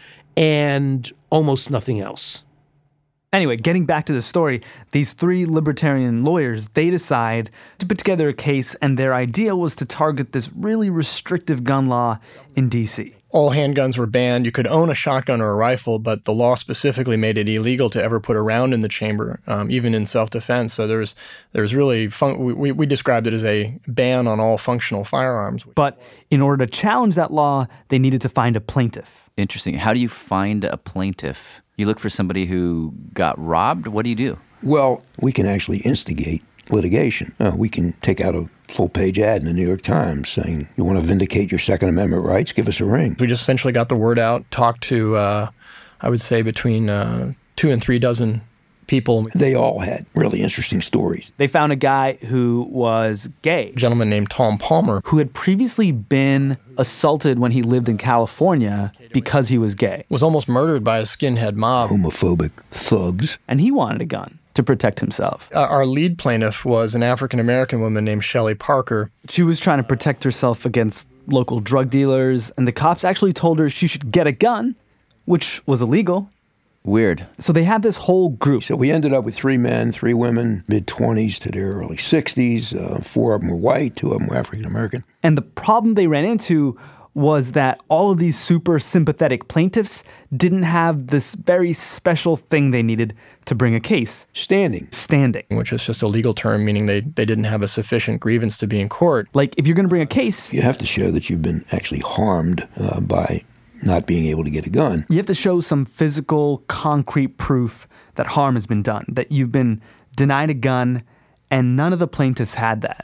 and almost nothing else. Anyway, getting back to the story, these three libertarian lawyers, they decide to put together a case, and their idea was to target this really restrictive gun law in D C All handguns were banned. You could own a shotgun or a rifle, but the law specifically made it illegal to ever put a round in the chamber, um, even in self-defense. So there's there's really fun- we we described it as a ban on all functional firearms. But in order to challenge that law, they needed to find a plaintiff. Interesting. How do you find a plaintiff? You look for somebody who got robbed? What do you do? Well, we can actually instigate litigation. Uh, we can take out a full-page ad in the New York Times saying, you want to vindicate your Second Amendment rights? Give us a ring. We just essentially got the word out, talked to, uh, I would say, between uh, two and three dozen people. They all had really interesting stories. They found a guy who was gay. A gentleman named Tom Palmer. Who had previously been assaulted when he lived in California because he was gay. Was almost murdered by a skinhead mob. Homophobic thugs. And he wanted a gun to protect himself. Uh, our lead plaintiff was an African-American woman named Shelley Parker. She was trying to protect herself against local drug dealers, and the cops actually told her she should get a gun, which was illegal. Weird. So they had this whole group. So we ended up with three men, three women, mid-twenties to their early sixties. Uh, four of them were white, two of them were African-American. And the problem they ran into was that all of these super sympathetic plaintiffs didn't have this very special thing they needed to bring a case. Standing. Standing. Which is just a legal term, meaning they, they didn't have a sufficient grievance to be in court. Like, if you're going to bring a case... You have to show that you've been actually harmed uh, by not being able to get a gun. You have to show some physical, concrete proof that harm has been done, that you've been denied a gun, and none of the plaintiffs had that.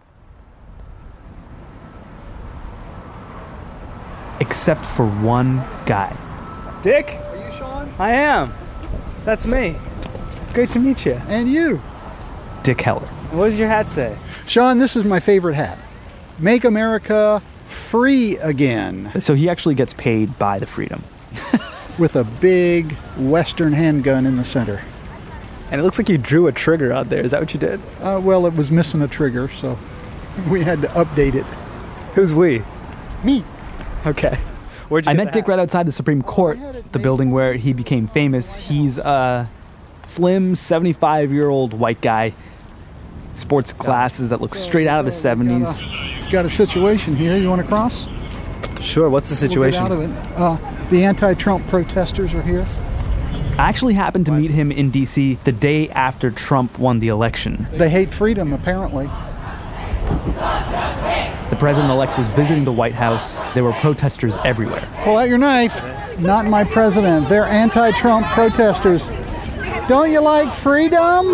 Except for one guy. Dick? Are you Sean? I am. That's me. Great to meet you. And you. Dick Heller. What does your hat say? Sean, this is my favorite hat. Make America free again. So he actually gets paid by the freedom. With a big Western handgun in the center. And it looks like you drew a trigger out there. Is that what you did? Uh, well, it was missing a trigger, so we had to update it. Who's we? Me. Okay. Where'd you I met Dick right outside the Supreme Court, the building where he became famous. He's a slim, seventy-five-year-old white guy. Sports glasses that look straight out of the seventies. Got a situation here. You want to cross? Sure. What's the situation? We'll get out of it. Uh, the anti-Trump protesters are here. I actually happened to meet him in D C the day after Trump won the election. They hate freedom, apparently. The president-elect was visiting the White House. There were protesters everywhere. Pull out your knife. Not my president. They're anti-Trump protesters. Don't you like freedom?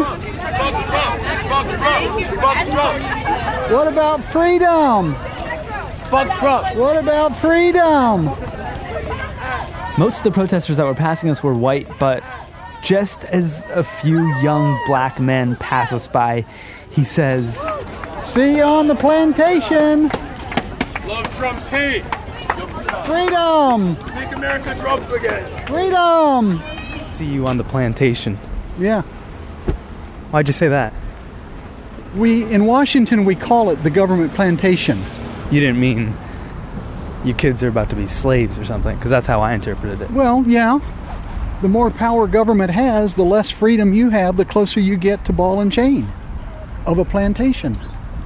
What about freedom? Fuck Trump. What about freedom? Most of the protesters that were passing us were white, but just as a few young black men pass us by, he says, "See you on the plantation." Love Trump's hate. Freedom. Make America Trump again. Freedom. See you on the plantation. Yeah. Why'd you say that? We, in Washington, we call it the government plantation. You didn't mean you kids are about to be slaves or something, because that's how I interpreted it. Well, yeah. The more power government has, the less freedom you have, the closer you get to ball and chain of a plantation.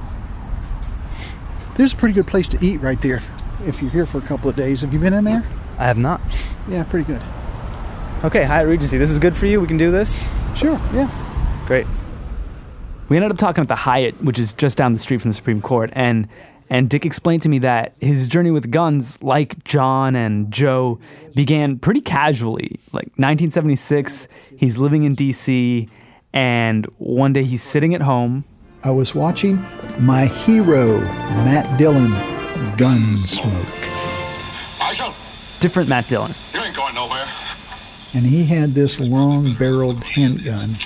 There's a pretty good place to eat right there if you're here for a couple of days. Have you been in there? I have not. Yeah, pretty good. Okay, Hyatt Regency, this is good for you? We can do this? Sure, yeah. Great. We ended up talking at the Hyatt, which is just down the street from the Supreme Court, and and Dick explained to me that his journey with guns, like John and Joe, began pretty casually. Like nineteen seventy-six, he's living in D C, and one day he's sitting at home. I was watching my hero, Matt Dillon, Gunsmoke. Marshal, Different Matt Dillon. you ain't going nowhere. And he had this long-barreled handgun.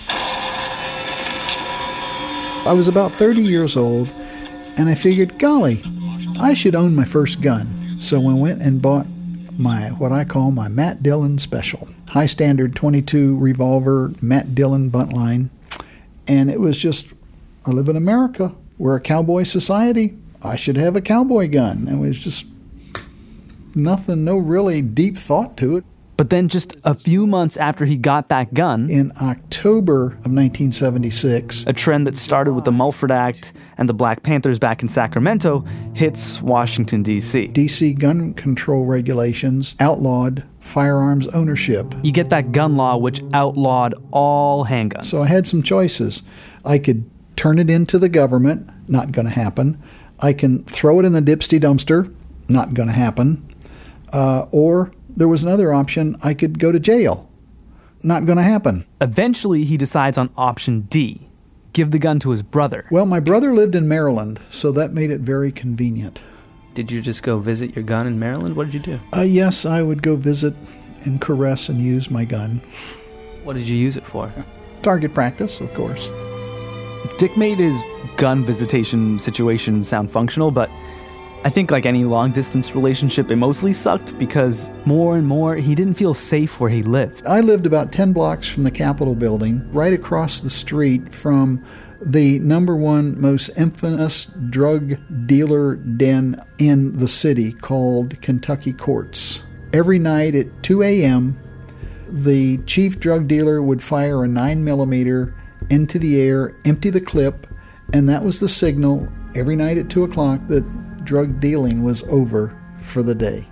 I was about thirty years old, and I figured, golly, I should own my first gun. So I went and bought my, what I call my Matt Dillon Special. High standard twenty-two revolver, Matt Dillon buntline. And it was just, I live in America. We're a cowboy society. I should have a cowboy gun. It was just nothing, no really deep thought to it. But then just a few months after he got that gun, in October of nineteen seventy-six, a trend that started with the Mulford Act and the Black Panthers back in Sacramento hits Washington, D C D C gun control regulations outlawed firearms ownership. You get that gun law which outlawed all handguns. So I had some choices. I could turn it into the government, not going to happen. I can throw it in the dipsty dumpster, not going to happen. Uh, or there was another option, I could go to jail. Not going to happen. Eventually, he decides on option D, give the gun to his brother. Well, my brother lived in Maryland, so that made it very convenient. Did you just go visit your gun in Maryland? What did you do? Uh, yes, I would go visit and caress and use my gun. What did you use it for? Target practice, of course. Dick made his gun visitation situation sound functional, but I think like any long-distance relationship, it mostly sucked because more and more he didn't feel safe where he lived. I lived about ten blocks from the Capitol building, right across the street from the number one most infamous drug dealer den in the city called Kentucky Courts. Every night at two a.m., the chief drug dealer would fire a nine millimeter into the air, empty the clip, and that was the signal every night at two o'clock that drug dealing was over for the day.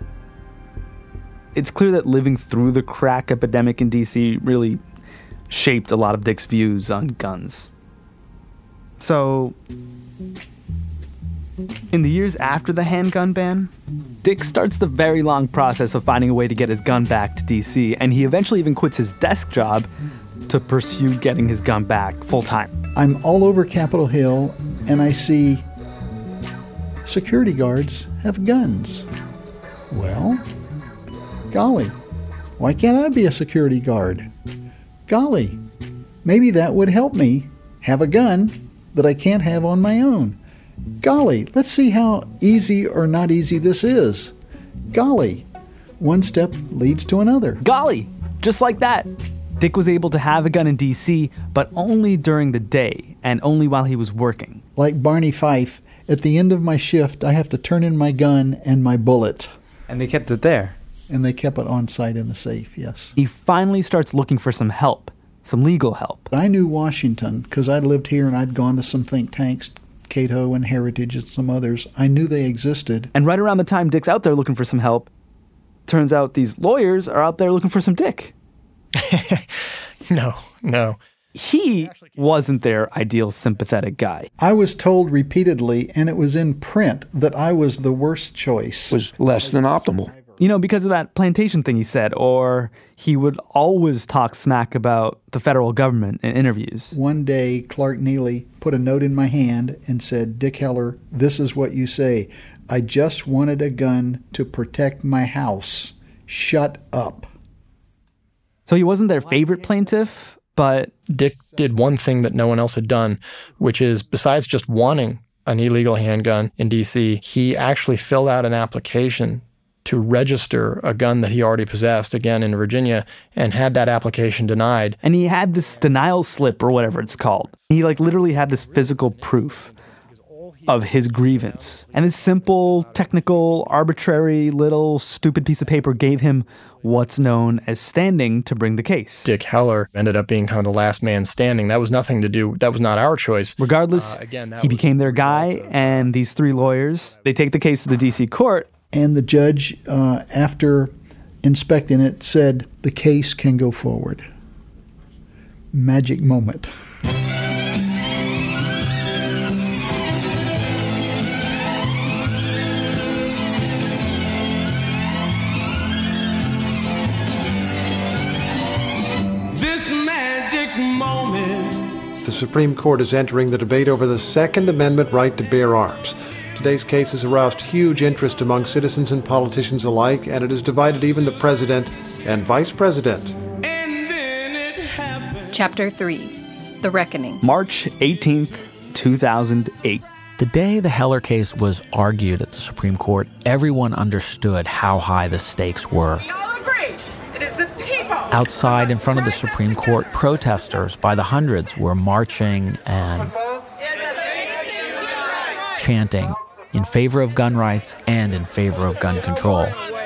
It's clear that living through the crack epidemic in D C really shaped a lot of Dick's views on guns. So, in the years after the handgun ban, Dick starts the very long process of finding a way to get his gun back to D C, and he eventually even quits his desk job to pursue getting his gun back full time. I'm all over Capitol Hill, and I see security guards have guns. Well, golly, why can't I be a security guard? Golly, maybe that would help me have a gun that I can't have on my own. Golly, let's see how easy or not easy this is. Golly, one step leads to another. Golly, just like that. Dick was able to have a gun in D C, but only during the day and only while he was working. Like Barney Fife, at the end of my shift, I have to turn in my gun and my bullet. And they kept it there. And they kept it on site in a safe, yes. He finally starts looking for some help, some legal help. I knew Washington because I'd lived here and I'd gone to some think tanks, Cato and Heritage and some others. I knew they existed. And right around the time Dick's out there looking for some help, turns out these lawyers are out there looking for some Dick. No, no. He wasn't their ideal sympathetic guy. I was told repeatedly, and it was in print, that I was the worst choice. Was less than optimal. You know, because of that plantation thing he said, or he would always talk smack about the federal government in interviews. One day, Clark Neely put a note in my hand and said, Dick Heller, this is what you say. I just wanted a gun to protect my house. Shut up. So he wasn't their favorite plaintiff, but Dick did one thing that no one else had done, which is, besides just wanting an illegal handgun in D C, he actually filled out an application to register a gun that he already possessed, again in Virginia, and had that application denied. And he had this denial slip, or whatever it's called. He like literally had this physical proof of his grievance. And this simple, technical, arbitrary, little, stupid piece of paper gave him what's known as standing to bring the case. Dick Heller ended up being kind of the last man standing. That was nothing to do, that was not our choice. Regardless, uh, again, he became their guy, and these three lawyers, they take the case to the D C court. And the judge, uh, after inspecting it, said, the case can go forward. Magic moment. This magic moment, The Supreme Court is entering the debate over the Second Amendment right to bear arms. Today's case has aroused huge interest among citizens and politicians alike, and it has divided even the president and vice president. Chapter three, The Reckoning. March eighteenth, two thousand eight. The day the Heller case was argued at the Supreme Court, everyone understood how high the stakes were. All agreed. It is the people. Outside in front of the Supreme Court, protesters by the hundreds were marching and chanting in favor of gun rights and in favor of gun control.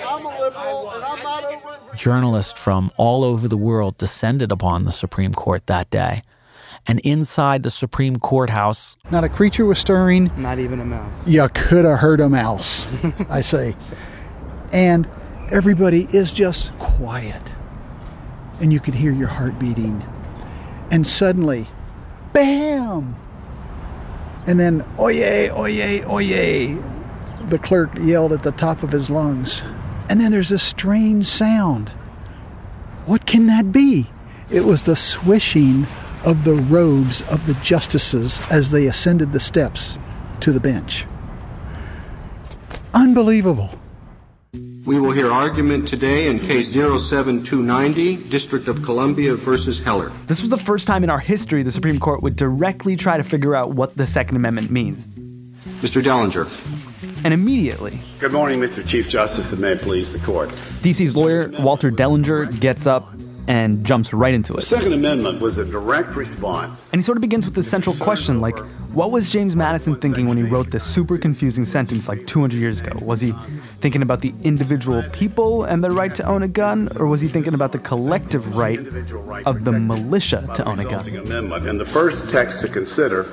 Journalists from all over the world descended upon the Supreme Court that day. And inside the Supreme Courthouse, not a creature was stirring. Not even a mouse. You could have heard a mouse, I say. And everybody is just quiet. And you could hear your heart beating. And suddenly, bam! And then, oyez, oyez, oyez, the clerk yelled at the top of his lungs. And then there's a strange sound. What can that be? It was the swishing of the robes of the justices as they ascended the steps to the bench. Unbelievable. We will hear argument today in case zero seven two nine zero, District of Columbia versus Heller. This was the first time in our history the Supreme Court would directly try to figure out what the Second Amendment means. Mister Dellinger. And immediately... Good morning, Mister Chief Justice, and may it please the Court. D C's lawyer, Walter Dellinger, gets up and jumps right into it. The Second Amendment was a direct response. And he sort of begins with this central question, like, what was James Madison thinking when he wrote this super confusing sentence like two hundred years ago? Was he thinking about the individual people and their right to own a gun, or was he thinking about the collective right of the militia to own a gun? Amendment. And the first text to consider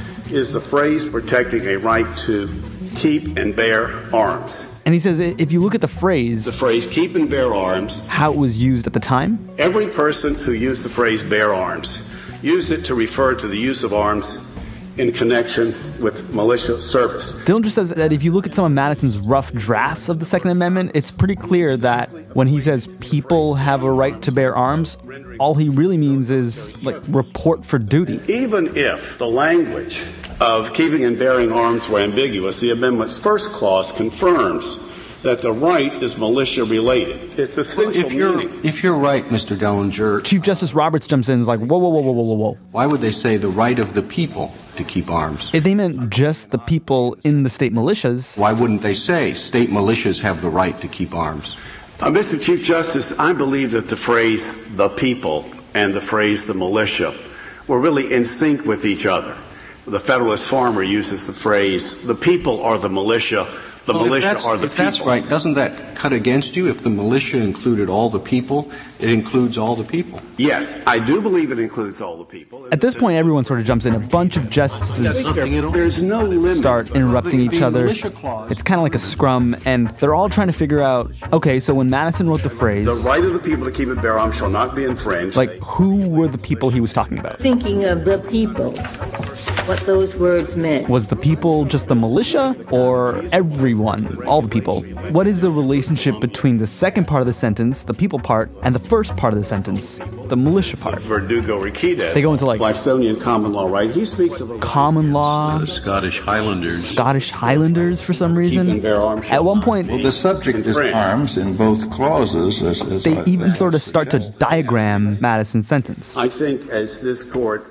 is the phrase protecting a right to keep and bear arms. And he says, if you look at the phrase... The phrase keep and bear arms... How it was used at the time? Every person who used the phrase bear arms used it to refer to the use of arms in connection with militia service. Dillinger says that if you look at some of Madison's rough drafts of the Second Amendment, it's pretty clear that when he says people have a right to bear arms, all he really means is, like, report for duty. Even if the language of keeping and bearing arms were ambiguous, the amendment's first clause confirms that the right is militia-related. It's essential if you're, meaning. If you're right, Mister Dellinger... Chief Justice Roberts jumps in and is like, whoa, whoa, whoa, whoa, whoa, whoa. Why would they say the right of the people to keep arms? If they meant just the people in the state militias... Why wouldn't they say state militias have the right to keep arms? Uh, Mister Chief Justice, I believe that the phrase the people and the phrase the militia were really in sync with each other. The Federalist Farmer uses the phrase, the people are the militia, the well, militia are the if people. If that's right, doesn't that cut against you? If the militia included all the people, it includes all the people. Yes, I do believe it includes all the people. At this point, everyone sort of jumps in. A bunch of justices There's no limit. start interrupting each other. It's kind of like a scrum, and they're all trying to figure out, okay, so when Madison wrote the phrase... The right of the people to keep and bear arms shall not be infringed. Like, who were the people he was talking about? Thinking of the people, what those words meant. Was the people just the militia, or everyone, all the people? What is the relationship between the second part of the sentence, the people part, and the first part of the sentence, the militia part? Verdugo Riquidez. They go into like Blackstonian common law, right? He speaks of a common law. The Scottish Highlanders. Scottish Highlanders for some reason. Keep and bear arms. At one point, well, the subject is arms in both clauses. As, as they I, even sort of start to diagram Madison's sentence. I think as this court.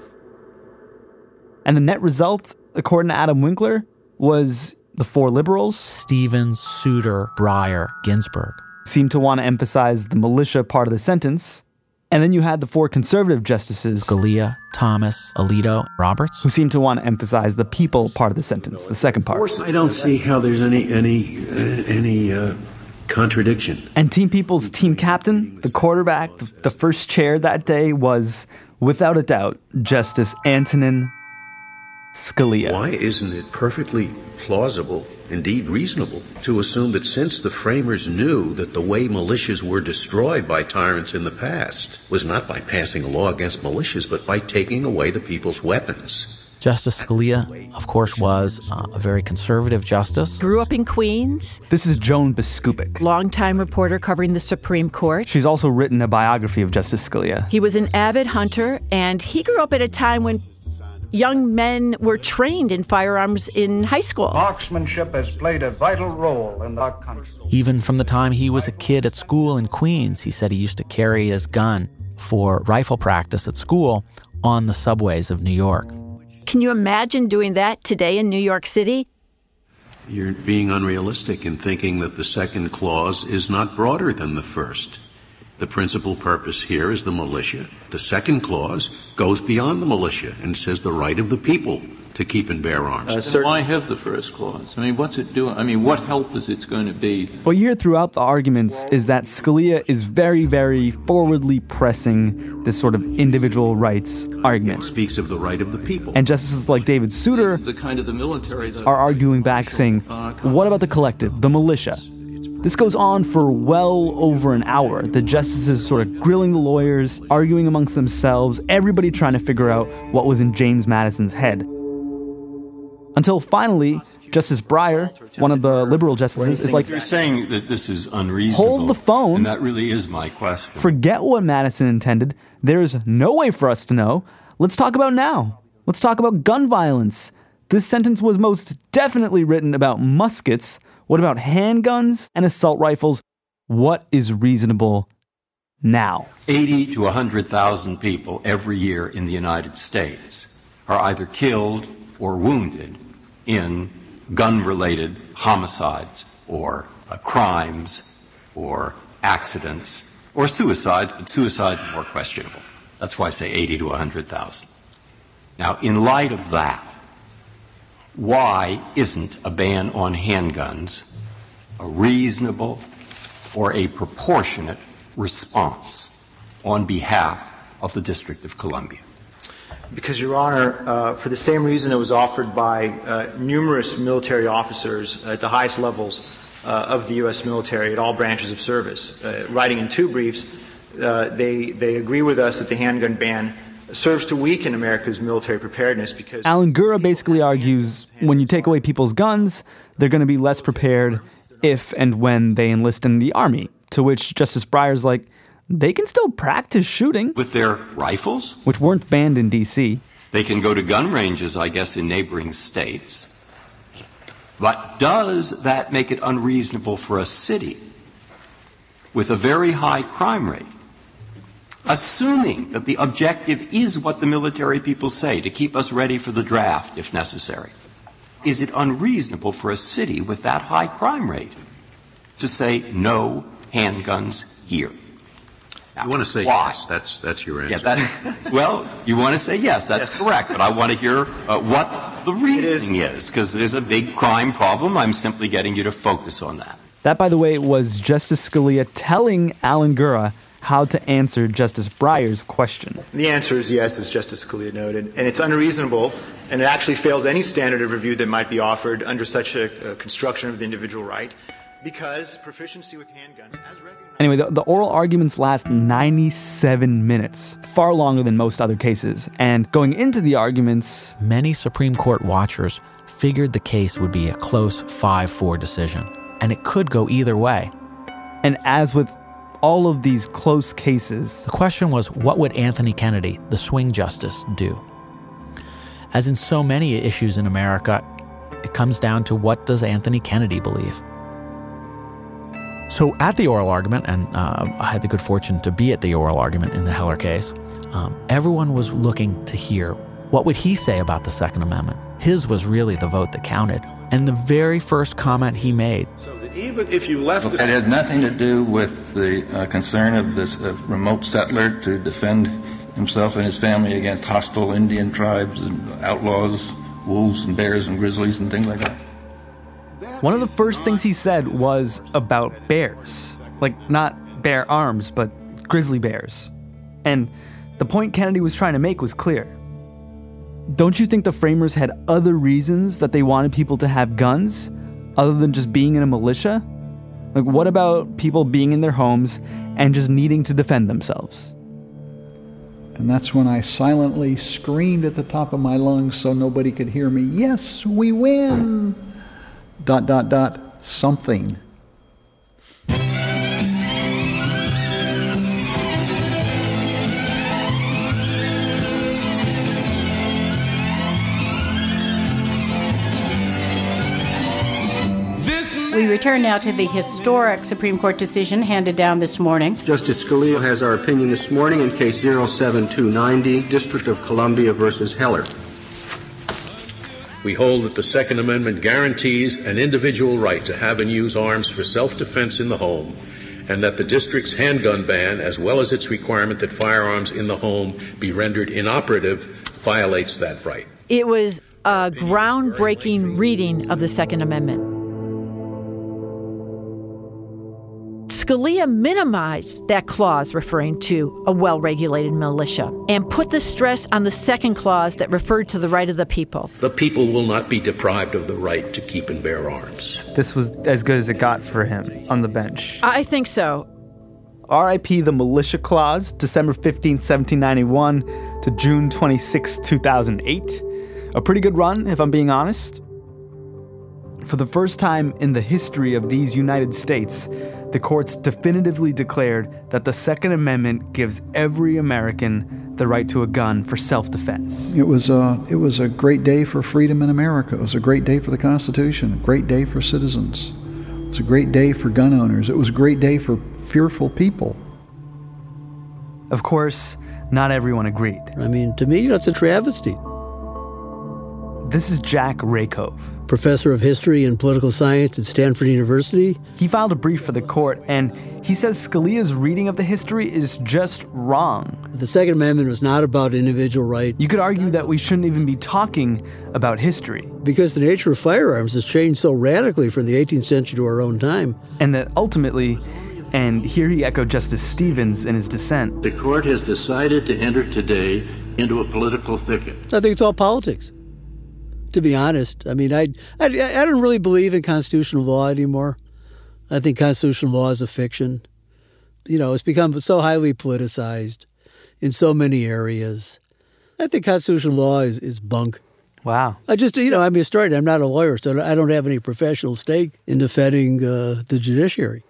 And the net result, according to Adam Winkler, was the four liberals, Stevens, Souter, Breyer, Ginsburg, seemed to want to emphasize the militia part of the sentence. And then you had the four conservative justices, Scalia, Thomas, Alito, Roberts, who seemed to want to emphasize the people part of the sentence, the second part. I don't see how there's any any uh, any uh, contradiction. And Team People's team captain, the quarterback, the, the first chair that day was, without a doubt, Justice Antonin Scalia. Why isn't it perfectly plausible, indeed reasonable, to assume that since the framers knew that the way militias were destroyed by tyrants in the past was not by passing a law against militias, but by taking away the people's weapons? Justice Scalia, of course, was uh, a very conservative justice. Grew up in Queens. This is Joan Biskupic. Longtime reporter covering the Supreme Court. She's also written a biography of Justice Scalia. He was an avid hunter, and he grew up at a time when young men were trained in firearms in high school. Marksmanship has played a vital role in our country. Even from the time he was a kid at school in Queens, he said he used to carry his gun for rifle practice at school on the subways of New York. Can you imagine doing that today in New York City? You're being unrealistic in thinking that the second clause is not broader than the first. The principal purpose here is the militia. The second clause goes beyond the militia and says the right of the people to keep and bear arms. Uh, so why have the first clause? I mean, what's it doing? I mean, what help is it going to be? What you hear throughout the arguments is that Scalia is very, very forwardly pressing this sort of individual rights argument. It speaks of the right of the people. And justices like David Souter the kind of the military are arguing back saying, what about the collective, the militia? This goes on for well over an hour. The justices sort of grilling the lawyers, arguing amongst themselves, everybody trying to figure out what was in James Madison's head. Until finally, Justice Breyer, one of the liberal justices, is like, you're saying that this is unreasonable. Hold the phone. And that really is my question. Forget what Madison intended. There's no way for us to know. Let's talk about now. Let's talk about gun violence. This sentence was most definitely written about muskets. What about handguns and assault rifles? What is reasonable now? eighty to one hundred thousand people every year in the United States are either killed or wounded in gun-related homicides or uh, crimes or accidents or suicides, but suicides are more questionable. That's why I say eighty to one hundred thousand. Now, in light of that, why isn't a ban on handguns a reasonable or a proportionate response on behalf of the District of Columbia? Because, Your Honor, uh, for the same reason that was offered by uh, numerous military officers at the highest levels uh, of the U S military at all branches of service, uh, writing in two briefs, uh, they, they agree with us that the handgun ban serves to weaken America's military preparedness because... Alan Gura basically argues when you take away people's guns, they're going to be less prepared if and when they enlist in the Army, to which Justice Breyer's like, they can still practice shooting. With their rifles? Which weren't banned in D C They can go to gun ranges, I guess, in neighboring states. But does that make it unreasonable for a city with a very high crime rate, assuming that the objective is what the military people say, to keep us ready for the draft if necessary? Is it unreasonable for a city with that high crime rate to say no handguns here? You want to say Why? yes, that's, that's your answer. Yeah, that, well, you want to say yes, that's yes. correct, but I want to hear uh, what the reasoning is, because there's a big crime problem. I'm simply getting you to focus on that. That, by the way, was Justice Scalia telling Alan Gura how to answer Justice Breyer's question. The answer is yes, as Justice Scalia noted, and it's unreasonable, and it actually fails any standard of review that might be offered under such a, a construction of the individual right, because proficiency with handguns, as recognized... Anyway, the, the oral arguments last ninety-seven minutes, far longer than most other cases, and going into the arguments... Many Supreme Court watchers figured the case would be a close five four decision, and it could go either way. And as with all of these close cases... The question was, what would Anthony Kennedy, the swing justice, do? As in so many issues in America, it comes down to what does Anthony Kennedy believe? So at the oral argument, and uh, I had the good fortune to be at the oral argument in the Heller case, um, everyone was looking to hear what would he say about the Second Amendment. His was really the vote that counted. And the very first comment he made... So that even if you left... Well, it had nothing to do with the uh, concern of this uh, remote settler to defend himself and his family against hostile Indian tribes and outlaws, wolves and bears and grizzlies and things like that. One of the first things he said was about bears. Like, not bear arms, but grizzly bears. And the point Kennedy was trying to make was clear. Don't you think the framers had other reasons that they wanted people to have guns, other than just being in a militia? Like, what about people being in their homes and just needing to defend themselves? And that's when I silently screamed at the top of my lungs so nobody could hear me, "Yes, we win!" Dot, dot, dot, something. We return now to the historic Supreme Court decision handed down this morning. Justice Scalia has our opinion this morning in case zero seven two nine zero, District of Columbia versus Heller. We hold that the Second Amendment guarantees an individual right to have and use arms for self-defense in the home, and that the district's handgun ban, as well as its requirement that firearms in the home be rendered inoperative, violates that right. It was a groundbreaking reading of the Second Amendment. Scalia minimized that clause referring to a well-regulated militia and put the stress on the second clause that referred to the right of the people. The people will not be deprived of the right to keep and bear arms. This was as good as it got for him on the bench. I think so. R I P the Militia Clause, December fifteenth, seventeen ninety-one to June twenty-sixth, two thousand eight. A pretty good run, if I'm being honest. For the first time in the history of these United States, the courts definitively declared that the Second Amendment gives every American the right to a gun for self-defense. It was a, it was a great day for freedom in America. It was a great day for the Constitution, a great day for citizens. It was a great day for gun owners. It was a great day for fearful people. Of course, not everyone agreed. I mean, to me, that's a travesty. This is Jack Rakove, professor of history and political science at Stanford University. He filed a brief for the court, and he says Scalia's reading of the history is just wrong. The Second Amendment was not about individual right. You could argue that we shouldn't even be talking about history. Because the nature of firearms has changed so radically from the eighteenth century to our own time. And that ultimately, and here he echoed Justice Stevens in his dissent, the court has decided to enter today into a political thicket. I think it's all politics. To be honest, I mean, I, I, I don't really believe in constitutional law anymore. I think constitutional law is a fiction. You know, it's become so highly politicized in so many areas. I think constitutional law is, is bunk. Wow. I just, you know, I'm a historian. I'm not a lawyer, so I don't have any professional stake in defending uh, the judiciary.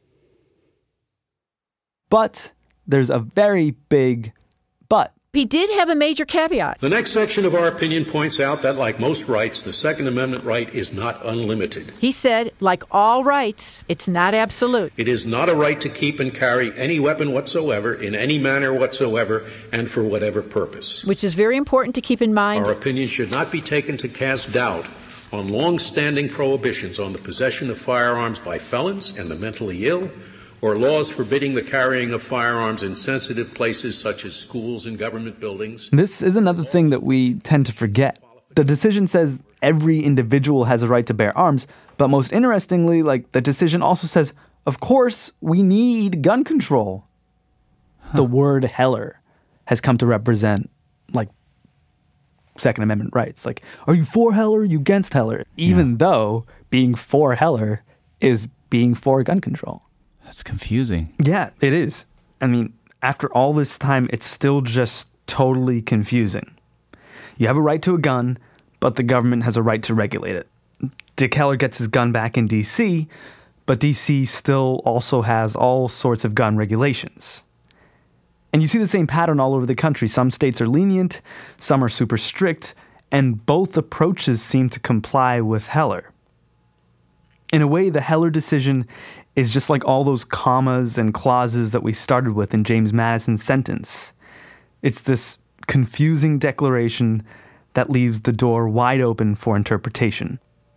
But there's a very big but. He did have a major caveat. The next section of our opinion points out that, like most rights, the Second Amendment right is not unlimited. He said, like all rights, it's not absolute. It is not a right to keep and carry any weapon whatsoever, in any manner whatsoever, and for whatever purpose. Which is very important to keep in mind. Our opinion should not be taken to cast doubt on long-standing prohibitions on the possession of firearms by felons and the mentally ill, or laws forbidding the carrying of firearms in sensitive places such as schools and government buildings. This is another thing that we tend to forget. The decision says every individual has a right to bear arms, but most interestingly, like, the decision also says, of course, we need gun control. Huh. The word Heller has come to represent, like, Second Amendment rights. Like, are you for Heller? Are you against Heller? Even yeah. though being for Heller is being for gun control. That's confusing. Yeah, it is. I mean, after all this time, it's still just totally confusing. You have a right to a gun, but the government has a right to regulate it. Dick Heller gets his gun back in D C, but D C still also has all sorts of gun regulations. And you see the same pattern all over the country. Some states are lenient, some are super strict, and both approaches seem to comply with Heller. In a way, the Heller decision is just like all those commas and clauses that we started with in James Madison's sentence. It's this confusing declaration that leaves the door wide open for interpretation.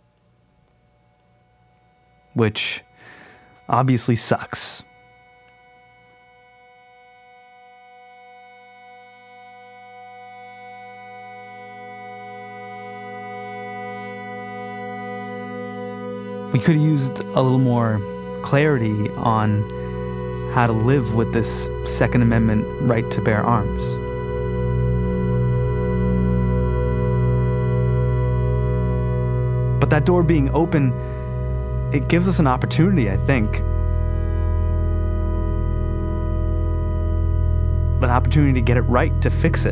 Which obviously sucks. We could have used a little more clarity on how to live with this Second Amendment right to bear arms. But that door being open, it gives us an opportunity, I think. An opportunity to get it right, to fix it.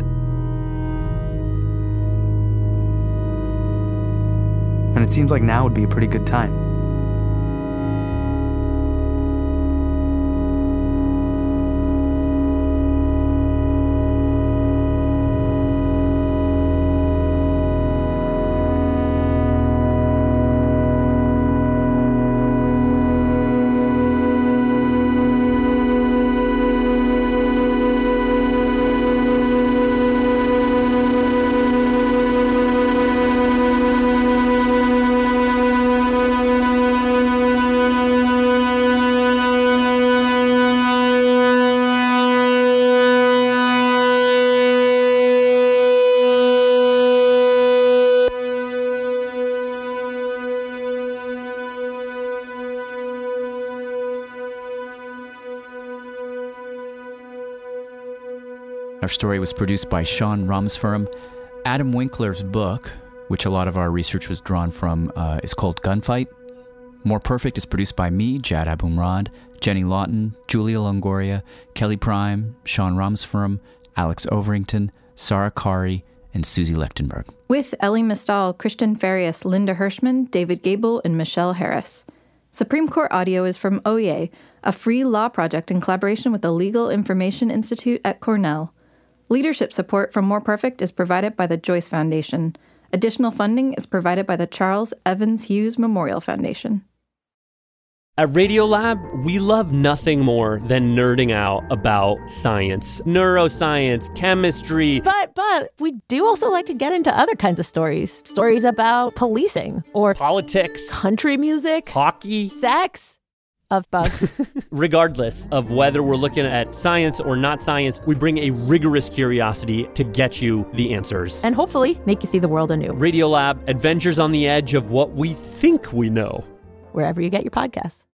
And it seems like now would be a pretty good time. Our story was produced by Sean Ramsfirm. Adam Winkler's book, which a lot of our research was drawn from, uh, is called Gunfight. More Perfect is produced by me, Jad Abumrad, Jenny Lawton, Julia Longoria, Kelly Prime, Sean Ramsfirm, Alex Overington, Sarah Kari, and Susie Lechtenberg. With Ellie Mistal, Christian Farias, Linda Hirschman, David Gable, and Michelle Harris. Supreme Court audio is from Oyez, a free law project in collaboration with the Legal Information Institute at Cornell. Leadership support from More Perfect is provided by the Joyce Foundation. Additional funding is provided by the Charles Evans Hughes Memorial Foundation. At Radiolab, we love nothing more than nerding out about science, neuroscience, chemistry. But, but, we do also like to get into other kinds of stories. Stories about policing or politics, country music, hockey, sex, of bugs. Regardless of whether we're looking at science or not science, we bring a rigorous curiosity to get you the answers. And hopefully make you see the world anew. Radiolab, adventures on the edge of what we think we know. Wherever you get your podcasts.